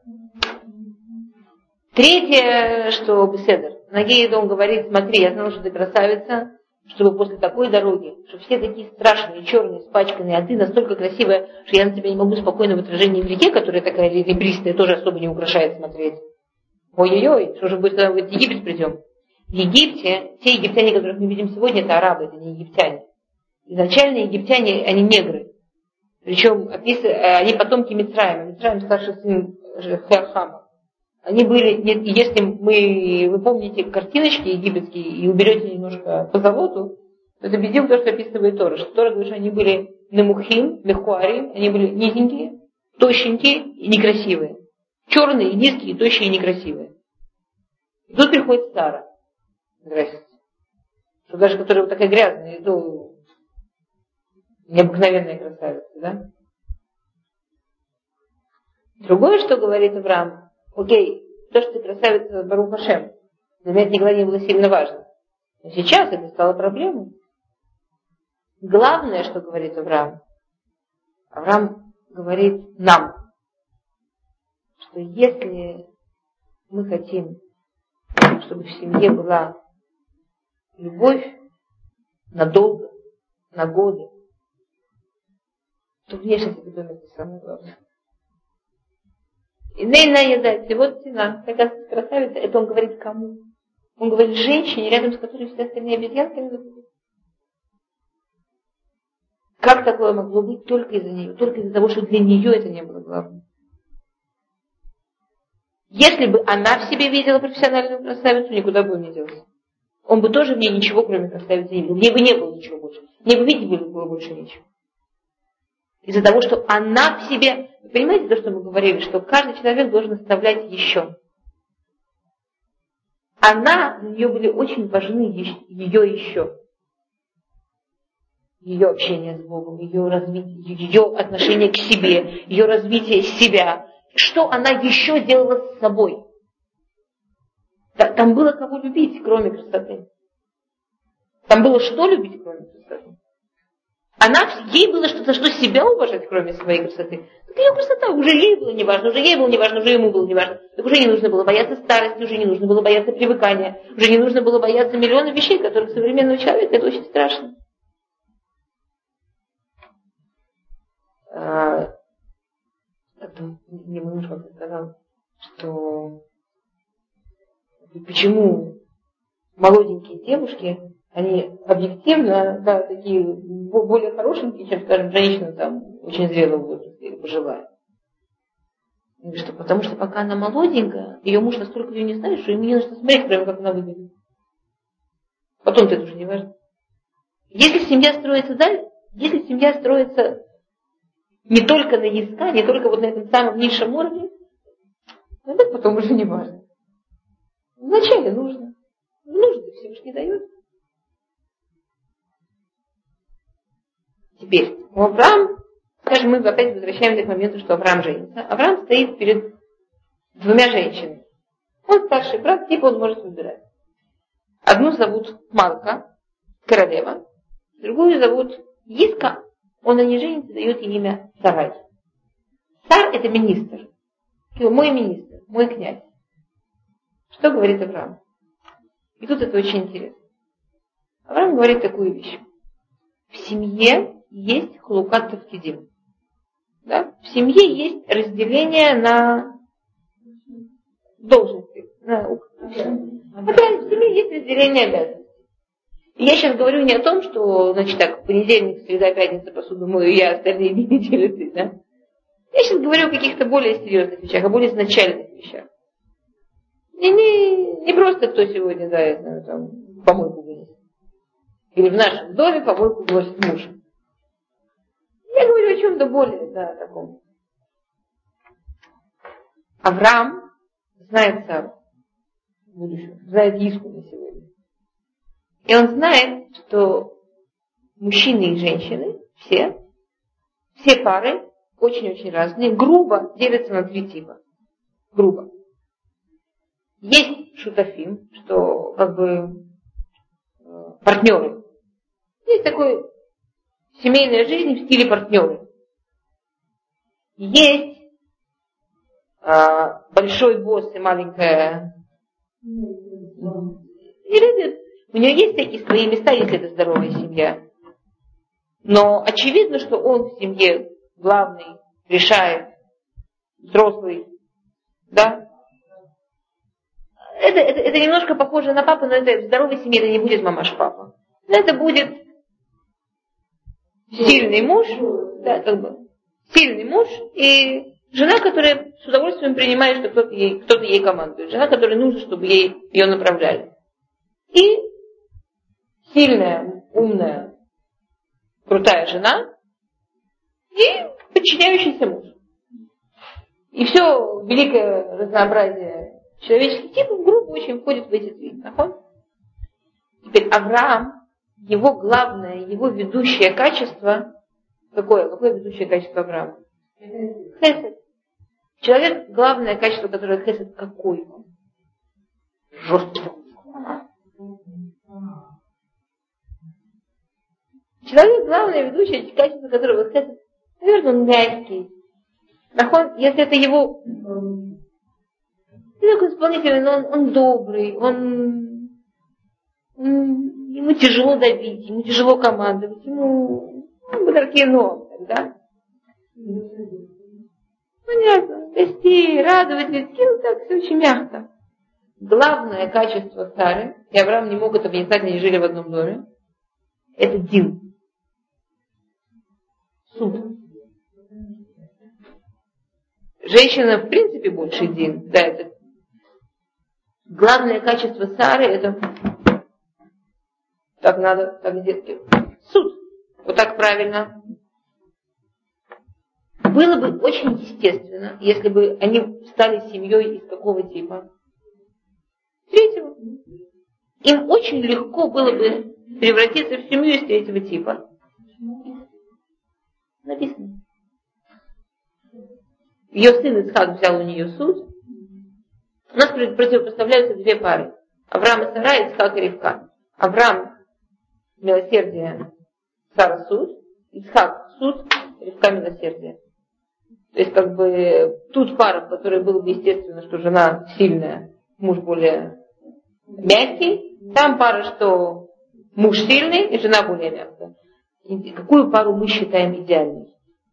Третье, что Беседер. Нагеид он говорит, смотри, я знал, что ты красавица, чтобы после такой дороги, что все такие страшные, черные, испачканные, а ты настолько красивая, что я на тебя не могу спокойно в отражении в реке, которая такая ребристая, тоже особо не украшает смотреть. Ой-ой-ой, что же будет, когда мы в Египет придем? В Египте, те египтяне, которых мы видим сегодня, это арабы, это не египтяне. Изначально египтяне, они негры. Причем они потомки Мицраима. Мицраим старший сын Хама. Они были, если мы, вы помните картиночки египетские и уберете немножко позолоту, то это бездел то, что описывает Тора. Что Тора говорит, что они были немухим, мехуарим, они были низенькие, тощенькие и некрасивые. Черные, низкие, тощие и некрасивые. И тут приходит Сара. Здрасте. Что даже которая вот такая грязная, то необыкновенная красавица, да? Другое, что говорит Авраам, окей, то, что ты красавица Барух Ашем, для меня это никогда не было сильно важно. Но сейчас это стало проблемой. Главное, что говорит Авраам, Авраам говорит нам, что если мы хотим, чтобы в семье была любовь надолго, на годы, то внешность это думает не самое главное. И нейна едать, и вот цена, такая красавица, это он говорит кому? Он говорит женщине, рядом с которой все остальные обезьянками выглядят. Как такое могло быть только из-за нее? Только из-за того, что для нее это не было главным. Если бы она в себе видела профессиональную красавицу, никуда бы он не делся. Он бы тоже в ней ничего, кроме красавицы, не видел. В ней бы не было ничего больше. В ней бы видеть было больше ничего. Из-за того, что она в себе... Вы понимаете то, что мы говорили? Что каждый человек должен оставлять еще. Она, для нее были очень важны ее еще. Ее общение с Богом, ее развитие, ее отношение к себе, ее развитие себя. Что она еще делала с собой. Там было кого любить, кроме красоты. Там было что любить, кроме красоты. Она, ей было что-то, что себя уважать, кроме своей красоты. Так ее красота уже ей было неважно, уже ей было неважно, уже ему было неважно. Так уже не нужно было бояться старости, уже не нужно было бояться привыкания, уже не нужно было бояться миллиона вещей, которых современного человека это очень страшно. А, мне муж как-то сказал, что почему молоденькие девушки, они объективно, да, такие более хорошенькие, чем, скажем, женщина там очень зрелого возраста или пожилая. Что, потому что пока она молоденькая, ее муж настолько ее не знает, что ему не нужно смотреть, прямо как она выглядит. Потом-то это уже не важно. Если семья строится дальше, если семья строится не только на языка, не только вот на этом самом низшем уровне, это потом уже не важно. Вначале нужно. Нужно, Всевышний дает. Теперь, у Авраама, скажем, мы опять возвращаемся к моменту, что Авраам женится. Авраам стоит перед двумя женщинами. Он старший брат, типа он может выбирать. Одну зовут Малка, королева, другую зовут Иска. Он на ней женится, дает ей имя Сарай. Сар – это министр. Мой министр, мой князь. Что говорит Авраам? И тут это очень интересно. Авраам говорит такую вещь. В семье есть хлукат тафтидим. Да? В семье есть разделение на должности. На... Опять, в семье есть разделение обязанностей. И я сейчас говорю не о том, что, значит так, понедельник, среда, пятница посуду мою я, остальные дни недели ты, да? Я сейчас говорю о каких-то более серьезных вещах, о более изначальных вещах. И не, не просто кто сегодня, да, я знаю, там, помойку вынесет. Или в нашем доме помойку бросит муж. Я говорю о чем-то более, да, таком. Авраам знает сам будущее, знает Иску на сегодня. И он знает, что мужчины и женщины, все, все пары, очень-очень разные, грубо делятся на три типа. Грубо. Есть шутафим, что как бы партнеры. Есть такой семейная жизнь в стиле партнеры. Есть а, большой босс и маленькая. И любит. У нее есть такие свои места, если это здоровая семья. Но очевидно, что он в семье главный, решает, взрослый, да? Это, это, это немножко похоже на папу, но это в здоровой семье это не будет мамаш-папа. Это будет сильный муж, да, как бы, сильный муж и жена, которая с удовольствием принимает, что кто-то ей, кто-то ей командует. Жена, которой нужно, чтобы ей, ее направляли. И сильная, умная, крутая жена и подчиняющийся муж. И все великое разнообразие человеческих типов грубо очень входит в эти три. Теперь Авраам, его главное, его ведущее качество, какое? Какое ведущее качество Авраама? Хесед. Человек, главное качество, которое хесед, какой он? Жесткий. Человек, главное ведущее качество, которого хесед, наверное, он мягкий. Если это его... Он такой исполнительный, но он, он добрый, он, он... Ему тяжело давить, ему тяжело командовать, ему... Ну, такие но, да? Понятно. Вести, радовать, вести, ну так, все очень мягко. Главное качество Сары, и Авраам не мог этого не знать, они жили в одном доме, это дин. Суд. Женщина в принципе больше дин, да, это главное качество Сары это так надо, так детки. Суд. Вот так правильно. Было бы очень естественно, если бы они стали семьей из какого типа? Третьего. Им очень легко было бы превратиться в семью из третьего типа. Написано. Ее сын Ицхак взял у нее суд. У нас противопоставляются две пары. Авраам и Сара, Ицхак и Ривка. Авраам – милосердие, Сара – суд. Ицхак – суд, Ривка – милосердие. То есть, как бы, тут пара, в которой было бы естественно, что жена сильная, муж более мягкий. Там пара, что муж сильный и жена более мягкая. И какую пару мы считаем идеальной?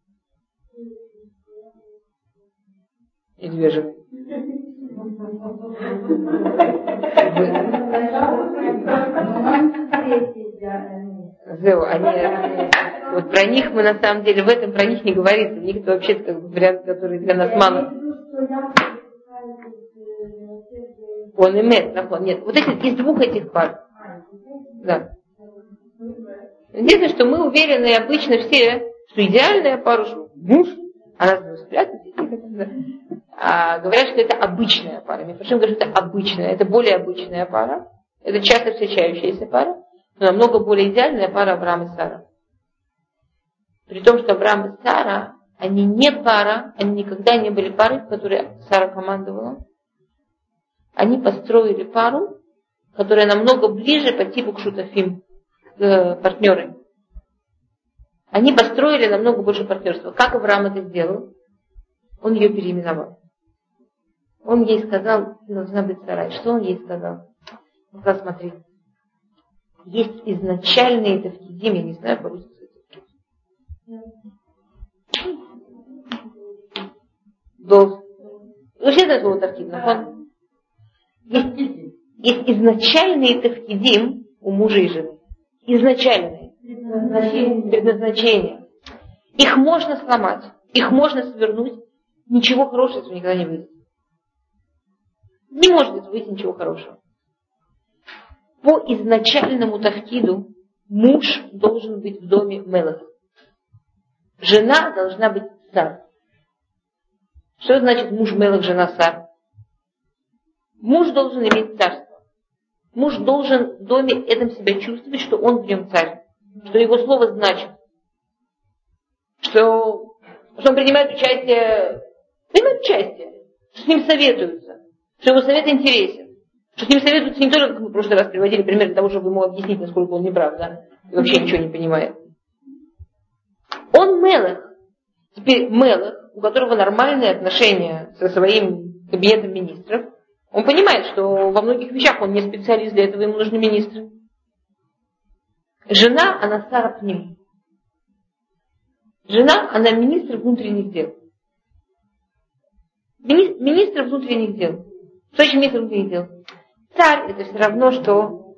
И две жены. Они, вот про них мы на самом деле, в этом про них не говорится. У них это вообще как бы вариант, который для нас мало. Он имеет, нахон. Нет, вот эти, из двух этих пар. Да. Единственное, что мы уверены обычно все, что идеальная пара, что муж, она должна спрятать, а говорят, что это обычная пара. Мифрашим говорит, что это обычная, это более обычная пара. Это часто встречающаяся пара, но намного более идеальная пара Авраам и Сара. При том, что Авраам и Сара, они не пара, они никогда не были парой, в которой Сара командовала. Они построили пару, которая намного ближе по типу к шутафим, к партнерам. Они построили намного больше партнерства. Как Авраам это сделал? Он ее переименовал. Он ей сказал, ты должна быть Сарай. Что он ей сказал? Он сказал, смотри, есть изначальные тавкидим, я не знаю по-русски. Дол. Вообще это слово тавкид, нахон? Есть, есть изначальные тавкидим у мужа и жены. Изначальные. Предназначение. Предназначение. Их можно сломать, их можно свернуть. Ничего хорошего этого никогда не выйдет. Не может это выйти ничего хорошего. По изначальному тавкиду муж должен быть в доме мелах. Жена должна быть царь. Что значит муж мелах, жена царь? Муж должен иметь царство. Муж должен в доме этом себя чувствовать, что он в нем царь. Что его слово значит. Что, что он принимает участие, принимает участие. Что с ним советуются. Что его совет интересен. Что с ним советуются не только, как мы в прошлый раз приводили пример для того, чтобы ему объяснить, насколько он неправ, да? И вообще ничего не понимает. Он мелах. Теперь мелах, у которого нормальные отношения со своим кабинетом министров, он понимает, что во многих вещах он не специалист, для этого ему нужны министры. Жена, она сара пним. Жена, она министр внутренних дел. Мини, министр внутренних дел. Что значит министр внутренних дел? Царь, это все равно, что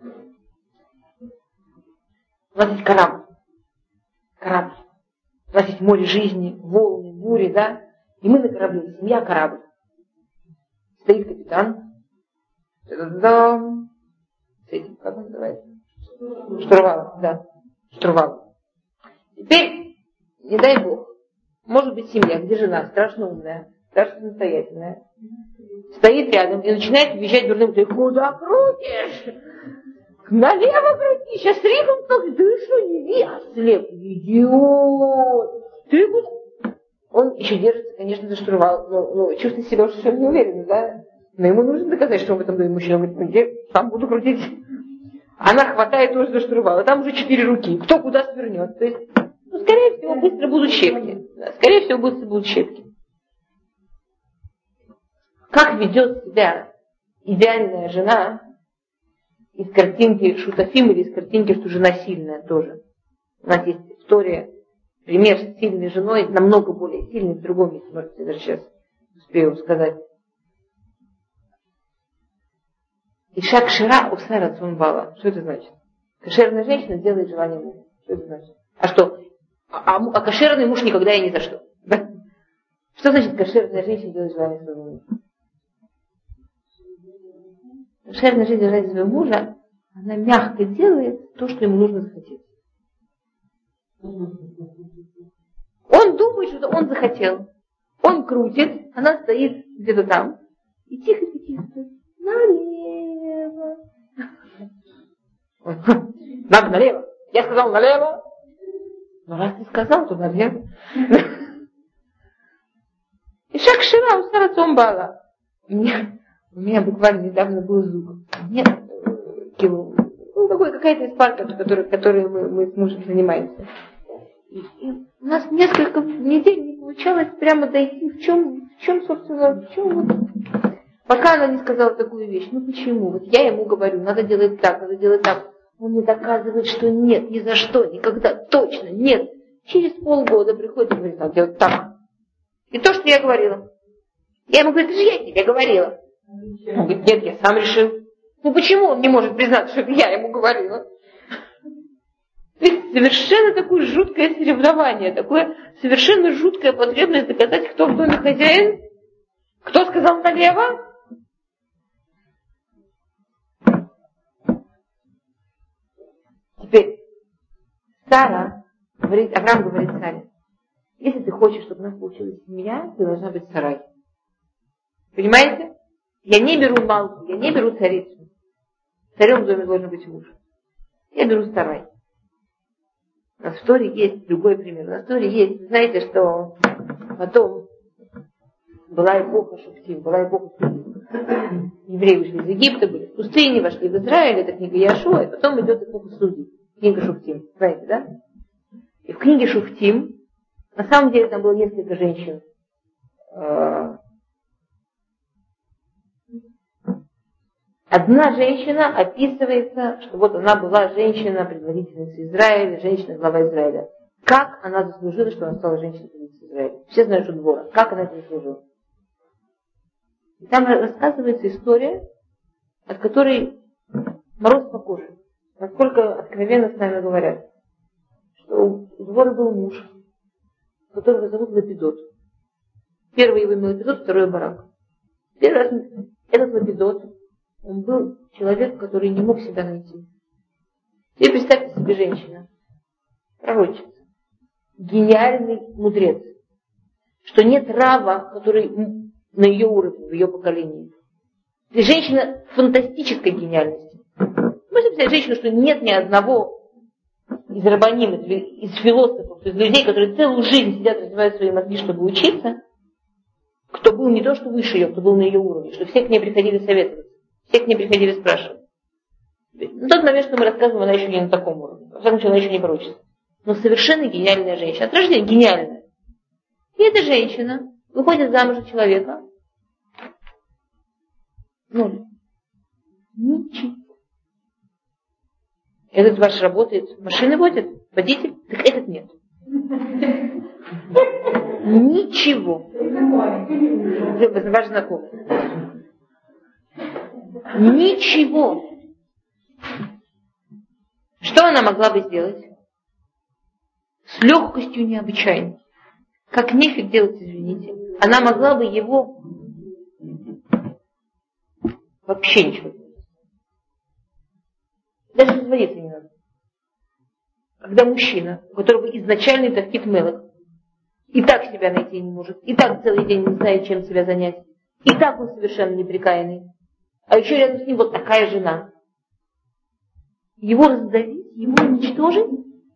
у вас есть корабль. Корабль. У вас есть море жизни, волны, бури, да? И мы на корабле, семья корабль. Стоит капитан. Да. С этим, как он называется? Штурвал, да. Штурвал. Теперь, не дай бог, может быть семья, где жена страшно умная, страшно самостоятельная, стоит рядом и начинает визжать дурным: ты куда крутишь? Налево крути, сейчас рифом так, ты что, не видишь? Ослеп, идиот. Ты куда? Он еще держится, конечно, за штурвал, но, но чувствует себя уже совершенно неуверенно, да? Но ему нужно доказать, что он в этом доме мужчина. Он говорит, ну, я сам буду крутить. Она хватает тоже за штурвал, а там уже четыре руки. Кто куда свернет. То есть, ну, скорее всего, быстро будут щепки. Да, скорее всего, быстро будут щепки. Как ведет себя идеальная жена из картинки Шутафим или из картинки, что жена сильная тоже. У нас есть история, пример с сильной женой, намного более сильный в другом месте, может, я даже сейчас успею сказать. Иша кшера усара цунбала. Что это значит? Кошерная женщина делает желание мужа. Что это значит? А что? А, а, а кошерный муж никогда и ни за что. Да? Что значит кошерная женщина делает желание своего мужа? Кошерная женщина делает желание своего мужа, она мягко делает то, что ему нужно захотеть. Он думает, что он захотел. Он крутит, она стоит где-то там. И тихо-тихо стоит. Налево. Надо налево. Я сказал налево. Но раз ты сказал, то налево. И шаг шира у Сара Цомбала. У меня буквально недавно был зуб. Нет, ну, такой какая-то из парков, которой, которой мы, мы с мужем занимаемся. И, и у нас несколько недель не получалось прямо дойти, в чем, в чем, собственно, в чем вот. Пока она не сказала такую вещь. Ну почему? Вот я ему говорю, надо делать так, надо делать так. Он мне доказывает, что нет, ни за что, никогда, точно, нет. Через полгода приходит и говорит, надо делать так. И то, что я говорила. Я ему говорю, это же я тебе говорила. Он говорит, нет, я сам решил. Ну почему он не может признаться, что это я ему говорила? Ведь совершенно такое жуткое соревнование, такое совершенно жуткая потребность доказать, кто в доме хозяин, кто сказал налево. Теперь Сара говорит, Авраам говорит Саре, если ты хочешь, чтобы у нас получилась семья, ты должна быть сарай. Понимаете? Я не беру Малку, я не беру царицу. Царем в доме должен быть муж. Я беру сарай. На Торе есть другой пример. На Торе есть, знаете, что потом была эпоха Шуфтим, была эпоха судей. Евреи ушли из Египта, были в пустыне, вошли в Израиль, это книга Яшуа, и потом идет эпоха судей. Книга Шуфтим, знаете, да? И в книге Шуфтим, на самом деле там было несколько женщин. Одна женщина описывается, что вот она была женщина, предводительница Израиля, женщина-глава Израиля. Как она заслужила, что она стала женщиной-предводительницей Израиля? Все знают, что Двора. Как она это заслужила? И там рассказывается история, от которой мороз по коже. Насколько откровенно с нами говорят, что у Двора был муж, которого зовут Лапидот. Первый его имел Лапидот, второй Барак. Первый раз этот Лапидот, он был человек, который не мог себя найти. Теперь представьте себе женщина, пророчица, гениальный мудрец, что нет раба, который на ее уровне, в ее поколении. И женщина фантастической гениальности. Можете представить женщину, что нет ни одного из рабаним, из философов, из людей, которые целую жизнь сидят, развивают свои мозги, чтобы учиться, кто был не то, что выше ее, кто был на ее уровне, что все к ней приходили советоваться. Все к ней приходили спрашивать. На тот момент, что мы рассказываем, она еще не на таком уровне. Во всяком случае, она еще не пророчится. Но совершенно гениальная женщина. От рождения гениальная. И эта женщина выходит замуж за человека. Ну, ничего. Этот ваш работает, машины водит, водитель, так этот нет. Ничего. Ваш знакомый. Ничего. Что она могла бы сделать? С легкостью необычайной. Как нефиг делать, извините. Она могла бы его вообще ничего не делать. Даже разводиться не надо. Когда мужчина, у которого изначальный тафкит мелок, и так себя найти не может, и так целый день не знает, чем себя занять, и так он совершенно неприкаянный, а еще рядом с ним вот такая жена. Его раздавить, его уничтожить?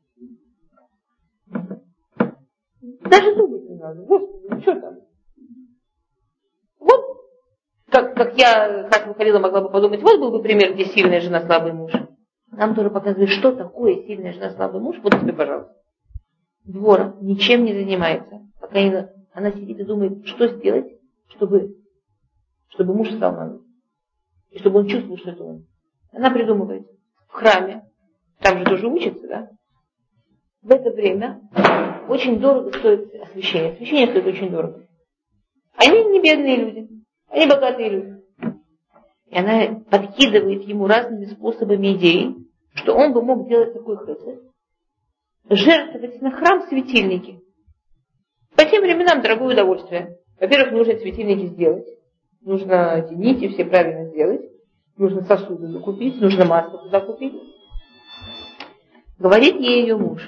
Даже думать не надо. Господи, что там? Вот, как, как я, как Михаила могла бы подумать, вот был бы пример, где сильная жена, слабый муж. Нам тоже показывает, что такое сильная жена, слабый муж. Вот тебе, пожалуйста. Двора ничем не занимается. Пока она, она сидит и думает, что сделать, чтобы, чтобы муж стал на ноги. И чтобы он чувствовал, что это он. Она придумывает в храме, там же тоже учатся, да? В это время очень дорого стоит освещение. Освещение стоит очень дорого. Они не бедные люди, они богатые люди. И она подкидывает ему разными способами идеи, что он бы мог делать такой хесед, жертвовать на храм светильники. По тем временам дорогое удовольствие. Во-первых, нужно светильники сделать. Нужно эти нити все правильно сделать. Нужно сосуды закупить. Нужно масло туда купить. Говорит ей ее муж.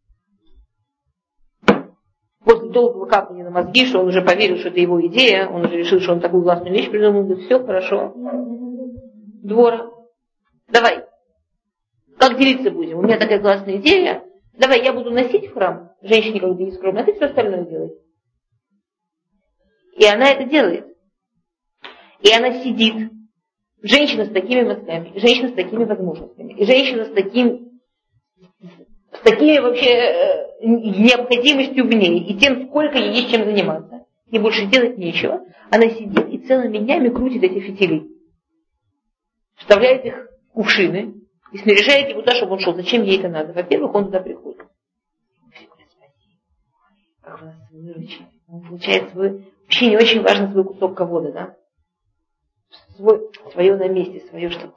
После долгого капания на мозги, что он уже поверил, что это его идея, он уже решил, что он такую классную вещь придумал. Говорит, все хорошо. Двора, давай. Как делиться будем? У меня такая классная идея. Давай, я буду носить в храм. Женщине как бы не скромно, а ты все остальное делай. И она это делает. И она сидит. Женщина с такими мозгами, женщина с такими возможностями, и женщина с таким, с такими вообще э, необходимостью в ней, и тем, сколько ей есть чем заниматься. Ей больше делать нечего. Она сидит и целыми днями крутит эти фитили. Вставляет их в кувшины и снаряжает его туда, чтобы он шел. Зачем ей это надо? Во-первых, он туда приходит. Все говорят, спасибо. Как вы нас выручили. Он получает свой, вообще не очень важный свой кусок кого-то, да? Свой, свое на месте, свое что-то.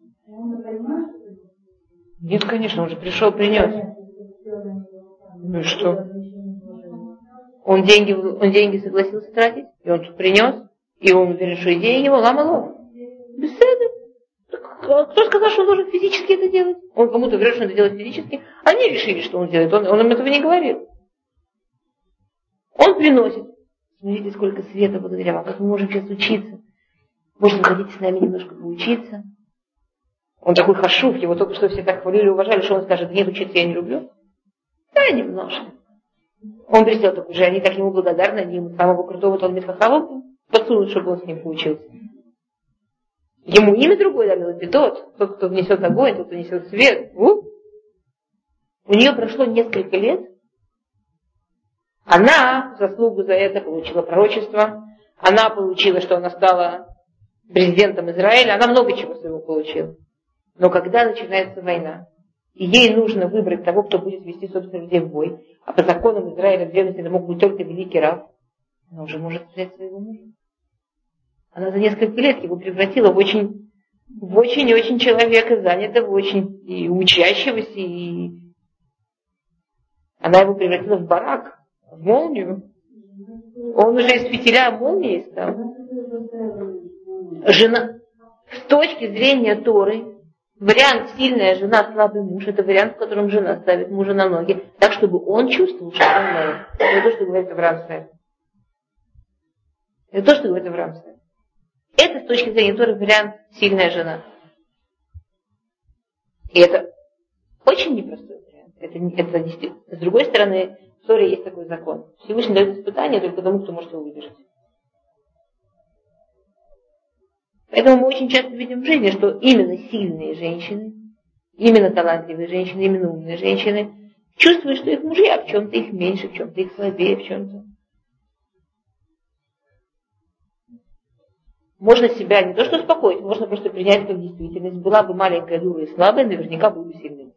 Нет, конечно, он же пришел, принес. Ну и что? Он деньги, он деньги согласился тратить, и он тут принес, и он уверен, что идея его ламало. Беседа. Кто сказал, что он должен физически это делать? Он кому-то врет, что он это делает физически. Они решили, что он делает. Он, он им этого не говорил. Он приносит. Смотрите, сколько света благодаря вам. Как мы можем сейчас учиться. Может, вы хотите с нами немножко поучиться? Он такой хашув, его только что все так хвалили, уважали, что он скажет, нет, учиться я не люблю. Да, немножко. Он присел такой же, они так ему благодарны, они ему самого крутого Талмид Хахама подсунут, чтобы он с ним поучился. Ему имя другое дали, Лапидот, тот, кто внесет огонь, тот, кто несет свет. У, у нее прошло несколько лет. Она заслугу за это получила пророчество. Она получила, что она стала президентом Израиля. Она много чего своего получила. Но когда начинается война, и ей нужно выбрать того, кто будет вести собственных людей в бой, а по законам Израиля в древности это мог быть только великий рав, она уже может взять своего мужа. Она за несколько лет его превратила в очень, в очень-очень человека, занятого, очень и учащегося, и она его превратила в барак, в молнию. Он уже из фитиля молнии стал. Жена, с точки зрения Торы, вариант сильная жена, слабый муж, это вариант, в котором жена ставит мужа на ноги, так, чтобы он чувствовал, что он знает. Это то, что говорит Авраам Сэр. Это то, что говорит Авраам Сэр. Это с точки зрения Торы вариант сильная жена. И это очень непростой вариант. Это, это действительно. С другой стороны, в Торе есть такой закон. Всевышний дает испытание только тому, кто может его выдержать. Поэтому мы очень часто видим в жизни, что именно сильные женщины, именно талантливые женщины, именно умные женщины чувствуют, что их мужья в чем-то их меньше, в чем-то их слабее, в чем-то. Можно себя не то что успокоить, можно просто принять как действительность. Была бы маленькая дура и слабая, наверняка был бы сильным.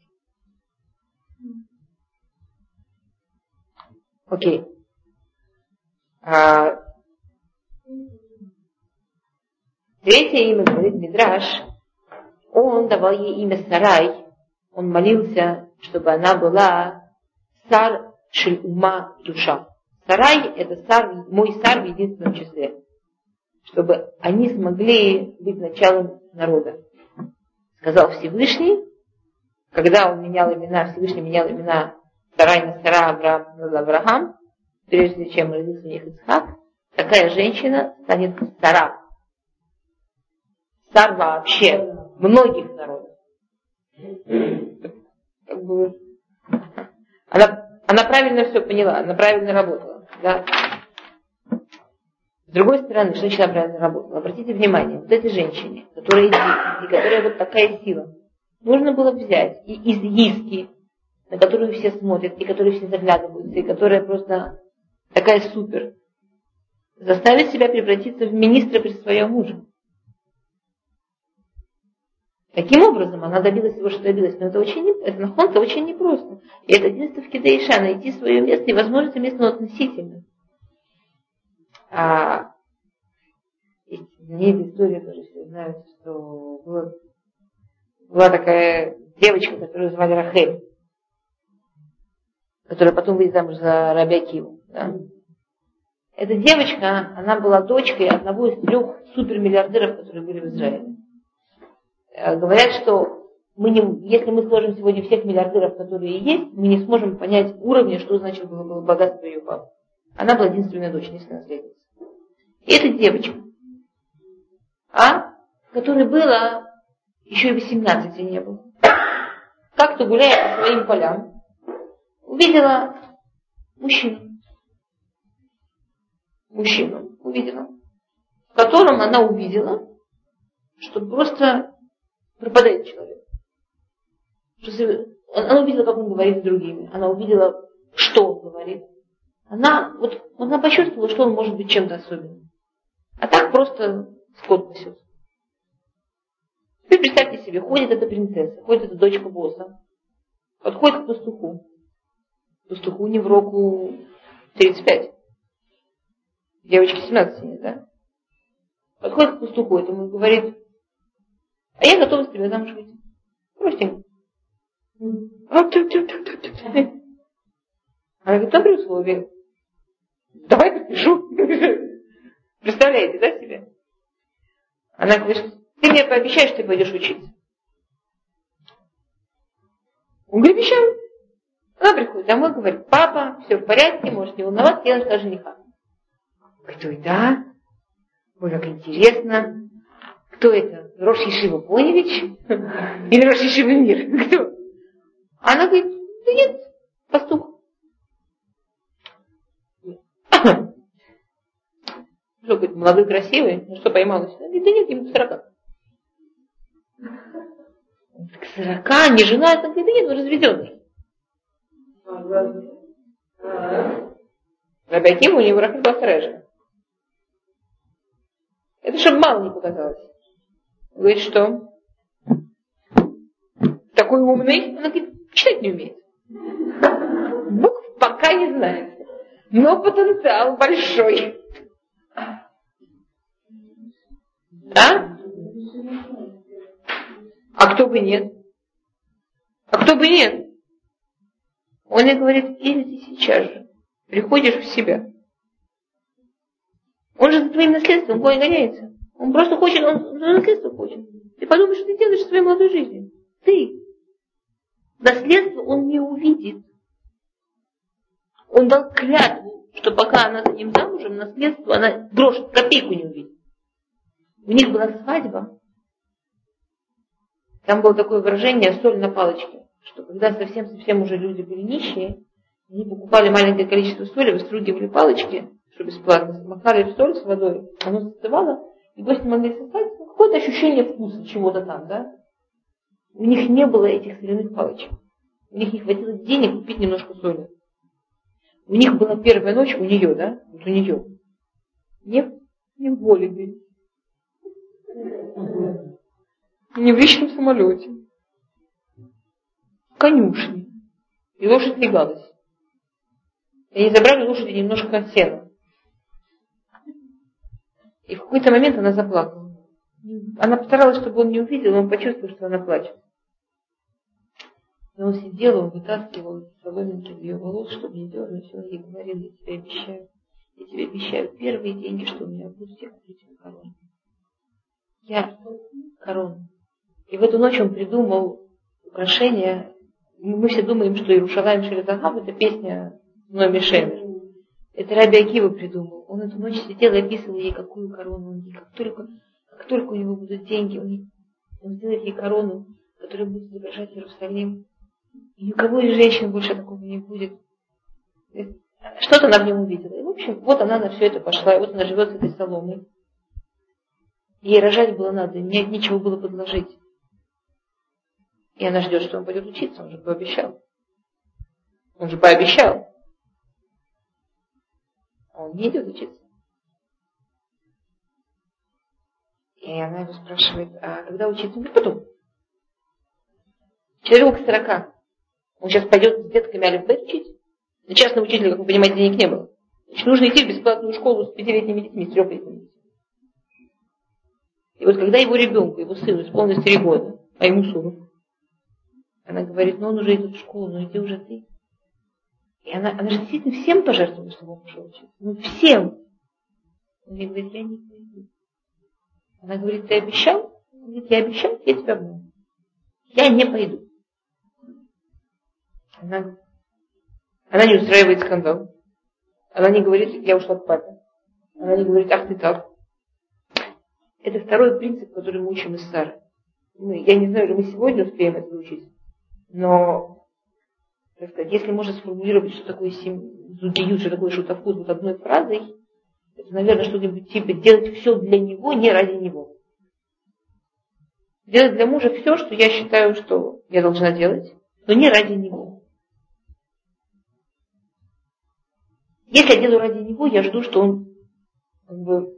Окей. А... Третье имя, говорит Мидраш, он давал ей имя Сарай. Он молился, чтобы она была сар шель ума душа. Сарай – это сар, мой сар в единственном числе. Чтобы они смогли быть началом народа. Сказал Всевышний, когда он менял имена, Всевышний менял имена Сарай на Сара, Авраам на Авраам, прежде чем родился у них Ицхак, такая женщина станет Сара. Сар вообще многих народов. Как бы, она, она правильно все поняла, она правильно работала. Да? С другой стороны, что значит она правильно работала? Обратите внимание, вот этой женщине, которая есть, и которая вот такая сила, нужно было взять и из Иски, на которую все смотрят, и которой все заглядываются, и которая просто такая супер, заставить себя превратиться в министра при своем муже. Таким образом, она добилась того, что добилась. Но это очень, это нахон, это очень непросто. И это единство в Кидейша, найти свое место, и возможно, это место относительно. А мне история тоже все знают, что была, была такая девочка, которую звали Рахель, которая потом выйдет замуж за Раби Акиву. Да? Эта девочка, она была дочкой одного из трех супермиллиардеров, которые были в Израиле. Говорят, что мы не, если мы сложим сегодня всех миллиардеров, которые есть, мы не сможем понять уровня, что значит было, было богатство ее папы. Она была единственная дочь, единственная наследница. И эта девочка, а, которой было еще и восемнадцати не было, как-то гуляя по своим полям, увидела мужчину. Мужчину увидела. в котором она увидела, что просто пропадает человек. Что она увидела, как он говорит с другими. Она увидела, что он говорит. Она, вот, она почувствовала, что он может быть чем-то особенным. А так просто скот пасет. Теперь представьте себе, ходит эта принцесса, ходит эта дочка босса, подходит к пастуху. Пастуху не в року тридцать пять. Девочке семнадцать нет, да? Подходит к пастуху этому и говорит: а я готова с тебя замуж выйти. Простенько. Она говорит: добрые условия. Давай подпишу. Представляете, да, себе? Она говорит: ты мне пообещаешь, что ты пойдешь учиться. Он говорит: обещаю. Она приходит домой, говорит: папа, все в порядке, можешь не волноваться, я нашла жениха. Говорит: ой, да? Ой, как интересно. Кто это? Рош Ешива Поневич? Или Рош Ешива Мир? Кто? Она говорит: да нет, пастух. Что, говорит, молодой, красивый? Ну что, поймалась? Она говорит: да нет, ему к сорока. К сорока, не жена? Она говорит: да нет, он разведенный. Раби Акива, у него Рахиль была вторая жена. Это чтобы мало не показалось. Говорит: что? Такой умный? Она говорит: читать не умеет. Букв пока не знает. Но потенциал большой. Да? А кто бы нет? А кто бы нет? Он ей говорит: или ты сейчас же приходишь в себя. Он же за твоим наследством не гоняется. Он просто хочет, он за наследство хочет. Ты подумай, что ты делаешь в своей молодой жизни. Ты. Наследство он не увидит. Он дал клятву, что пока она за ним замужем, наследство она грош, копейку не увидит. У них была свадьба. Там было такое выражение: соль на палочке. Что когда совсем-совсем уже люди были нищие, они покупали маленькое количество соли, выстругивали палочки, что бесплатно, макали в соль с водой, оно застывало, и гости могли сосать какое-то ощущение вкуса чего-то там, да? У них не было этих соляных палочек. У них не хватило денег купить немножко соли. У них была первая ночь, у нее, да? Вот у нее. Не, не в Голливуде. Не в личном самолете. В конюшне. И лошадь легалась. И они забрали лошади немножко сена. И в какой-то момент она заплакала. Она постаралась, чтобы он не увидел, но он почувствовал, что она плачет. И он сидел, он вытаскивал соломинки в ее волос, чтобы не дернуть. Он ей говорил: я тебе обещаю, я тебе обещаю, первые деньги, что у меня будут, я куплю тебе корону. Я корону. И в эту ночь он придумал украшение. Мы все думаем, что Иерушалаим Шель Захав — это песня Номи Шемер. Это Раби Акива придумал. Он эту ночь сидел и описывал ей, какую корону он ей. Как только, как только у него будут деньги, он, он сделает ей корону, которая будет изображать Иерусалим. И ни у кого из женщин больше такого не будет. Что-то она в нем увидела. И, в общем, вот она на все это пошла. И вот она живет с этой соломой. Ей рожать было надо, мне нечего было подложить. И она ждет, что он пойдет учиться, он же пообещал. Он же пообещал. А он не идет учиться. И она его спрашивает: а когда учиться? Он говорит: потом. Человеку к сорока. Он сейчас пойдет с детками алифбет учить. На частного учителя, как вы понимаете, денег не было. Значит, нужно идти в бесплатную школу с пятилетними детьми, с трехлетними детьми. И вот когда его ребенку, его сыну исполнилось три года, а ему сорок, она говорит: ну он уже идет в школу, ну иди уже ты. И она, она же действительно всем пожертвовала, чтобы он пошел учиться. Ну всем. Он ей говорит: я не пойду. Она говорит: ты обещал? Он говорит: я обещал, я тебя обману. Я не пойду. Она, она не устраивает скандал. Она не говорит: я ушла к папе. Она не говорит: ах ты так. Это второй принцип, который мы учим из Сары. Мы, я не знаю, ли мы сегодня успеем это учить, но, так сказать, если можно сформулировать, что такое зудеют, что такое шутовхуд вот одной фразой, Это, наверное, что-нибудь типа делать все для него, не ради него. Делать для мужа все, что я считаю, что я должна делать, но не ради него. Если я делаю ради него, я жду, что он как бы...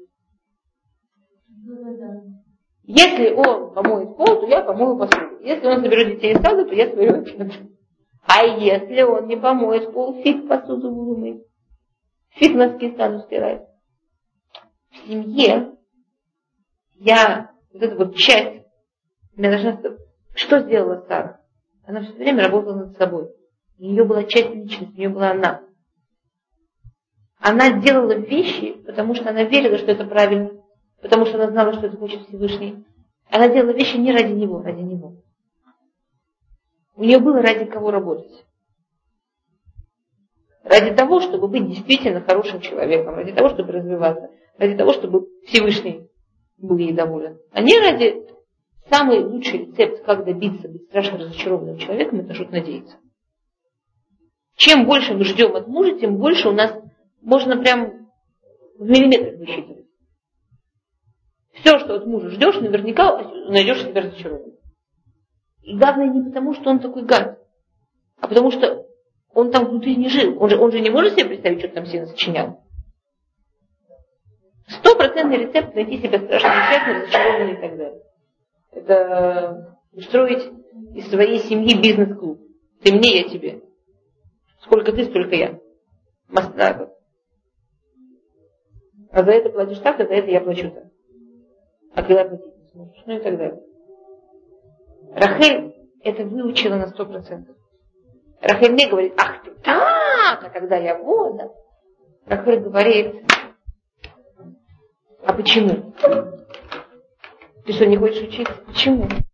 Если он помоет пол, то я помою посуду. Если он заберет детей из сада, то я свою обед. А если он не помоет пол, фиг посуду буду мыть. Фиг носки стану стирать. В семье я, вот эта вот часть, я должна... Что сделала Сара? Она все время работала над собой. У нее была часть личности, у нее была она. Она делала вещи, потому что она верила, что это правильно, потому что она знала, что это хочет Всевышний. Она делала вещи не ради него, ради него. У нее было ради кого работать. Ради того, чтобы быть действительно хорошим человеком, ради того, чтобы развиваться, ради того, чтобы Всевышний был ей доволен. А не ради... Самый лучший рецепт, как добиться быть страшно разочарованным человеком, это что-то надеяться. Чем больше мы ждем от мужа, тем больше у нас можно прям в миллиметрах высчитывать. Все, что от мужа ждешь, наверняка найдешь себя разочарованным. И главное не потому, что он такой гад, а потому что он там внутри не жил. Он же, он же не может себе представить, что там сильно сочинял. Стопроцентный рецепт найти себя страшно несчастным, разочарованным и так далее. Это устроить из своей семьи бизнес-клуб. Ты мне, я тебе. Сколько ты, столько я. Мастнака. А за это платишь так, а за это я плачу так. А когда платить не сможешь? Ну и так далее. Рахель это выучила на сто процентов. Рахель мне говорит, ах ты так, а когда я вода. Рахель говорит, а почему? Ты что, не хочешь учиться? Почему?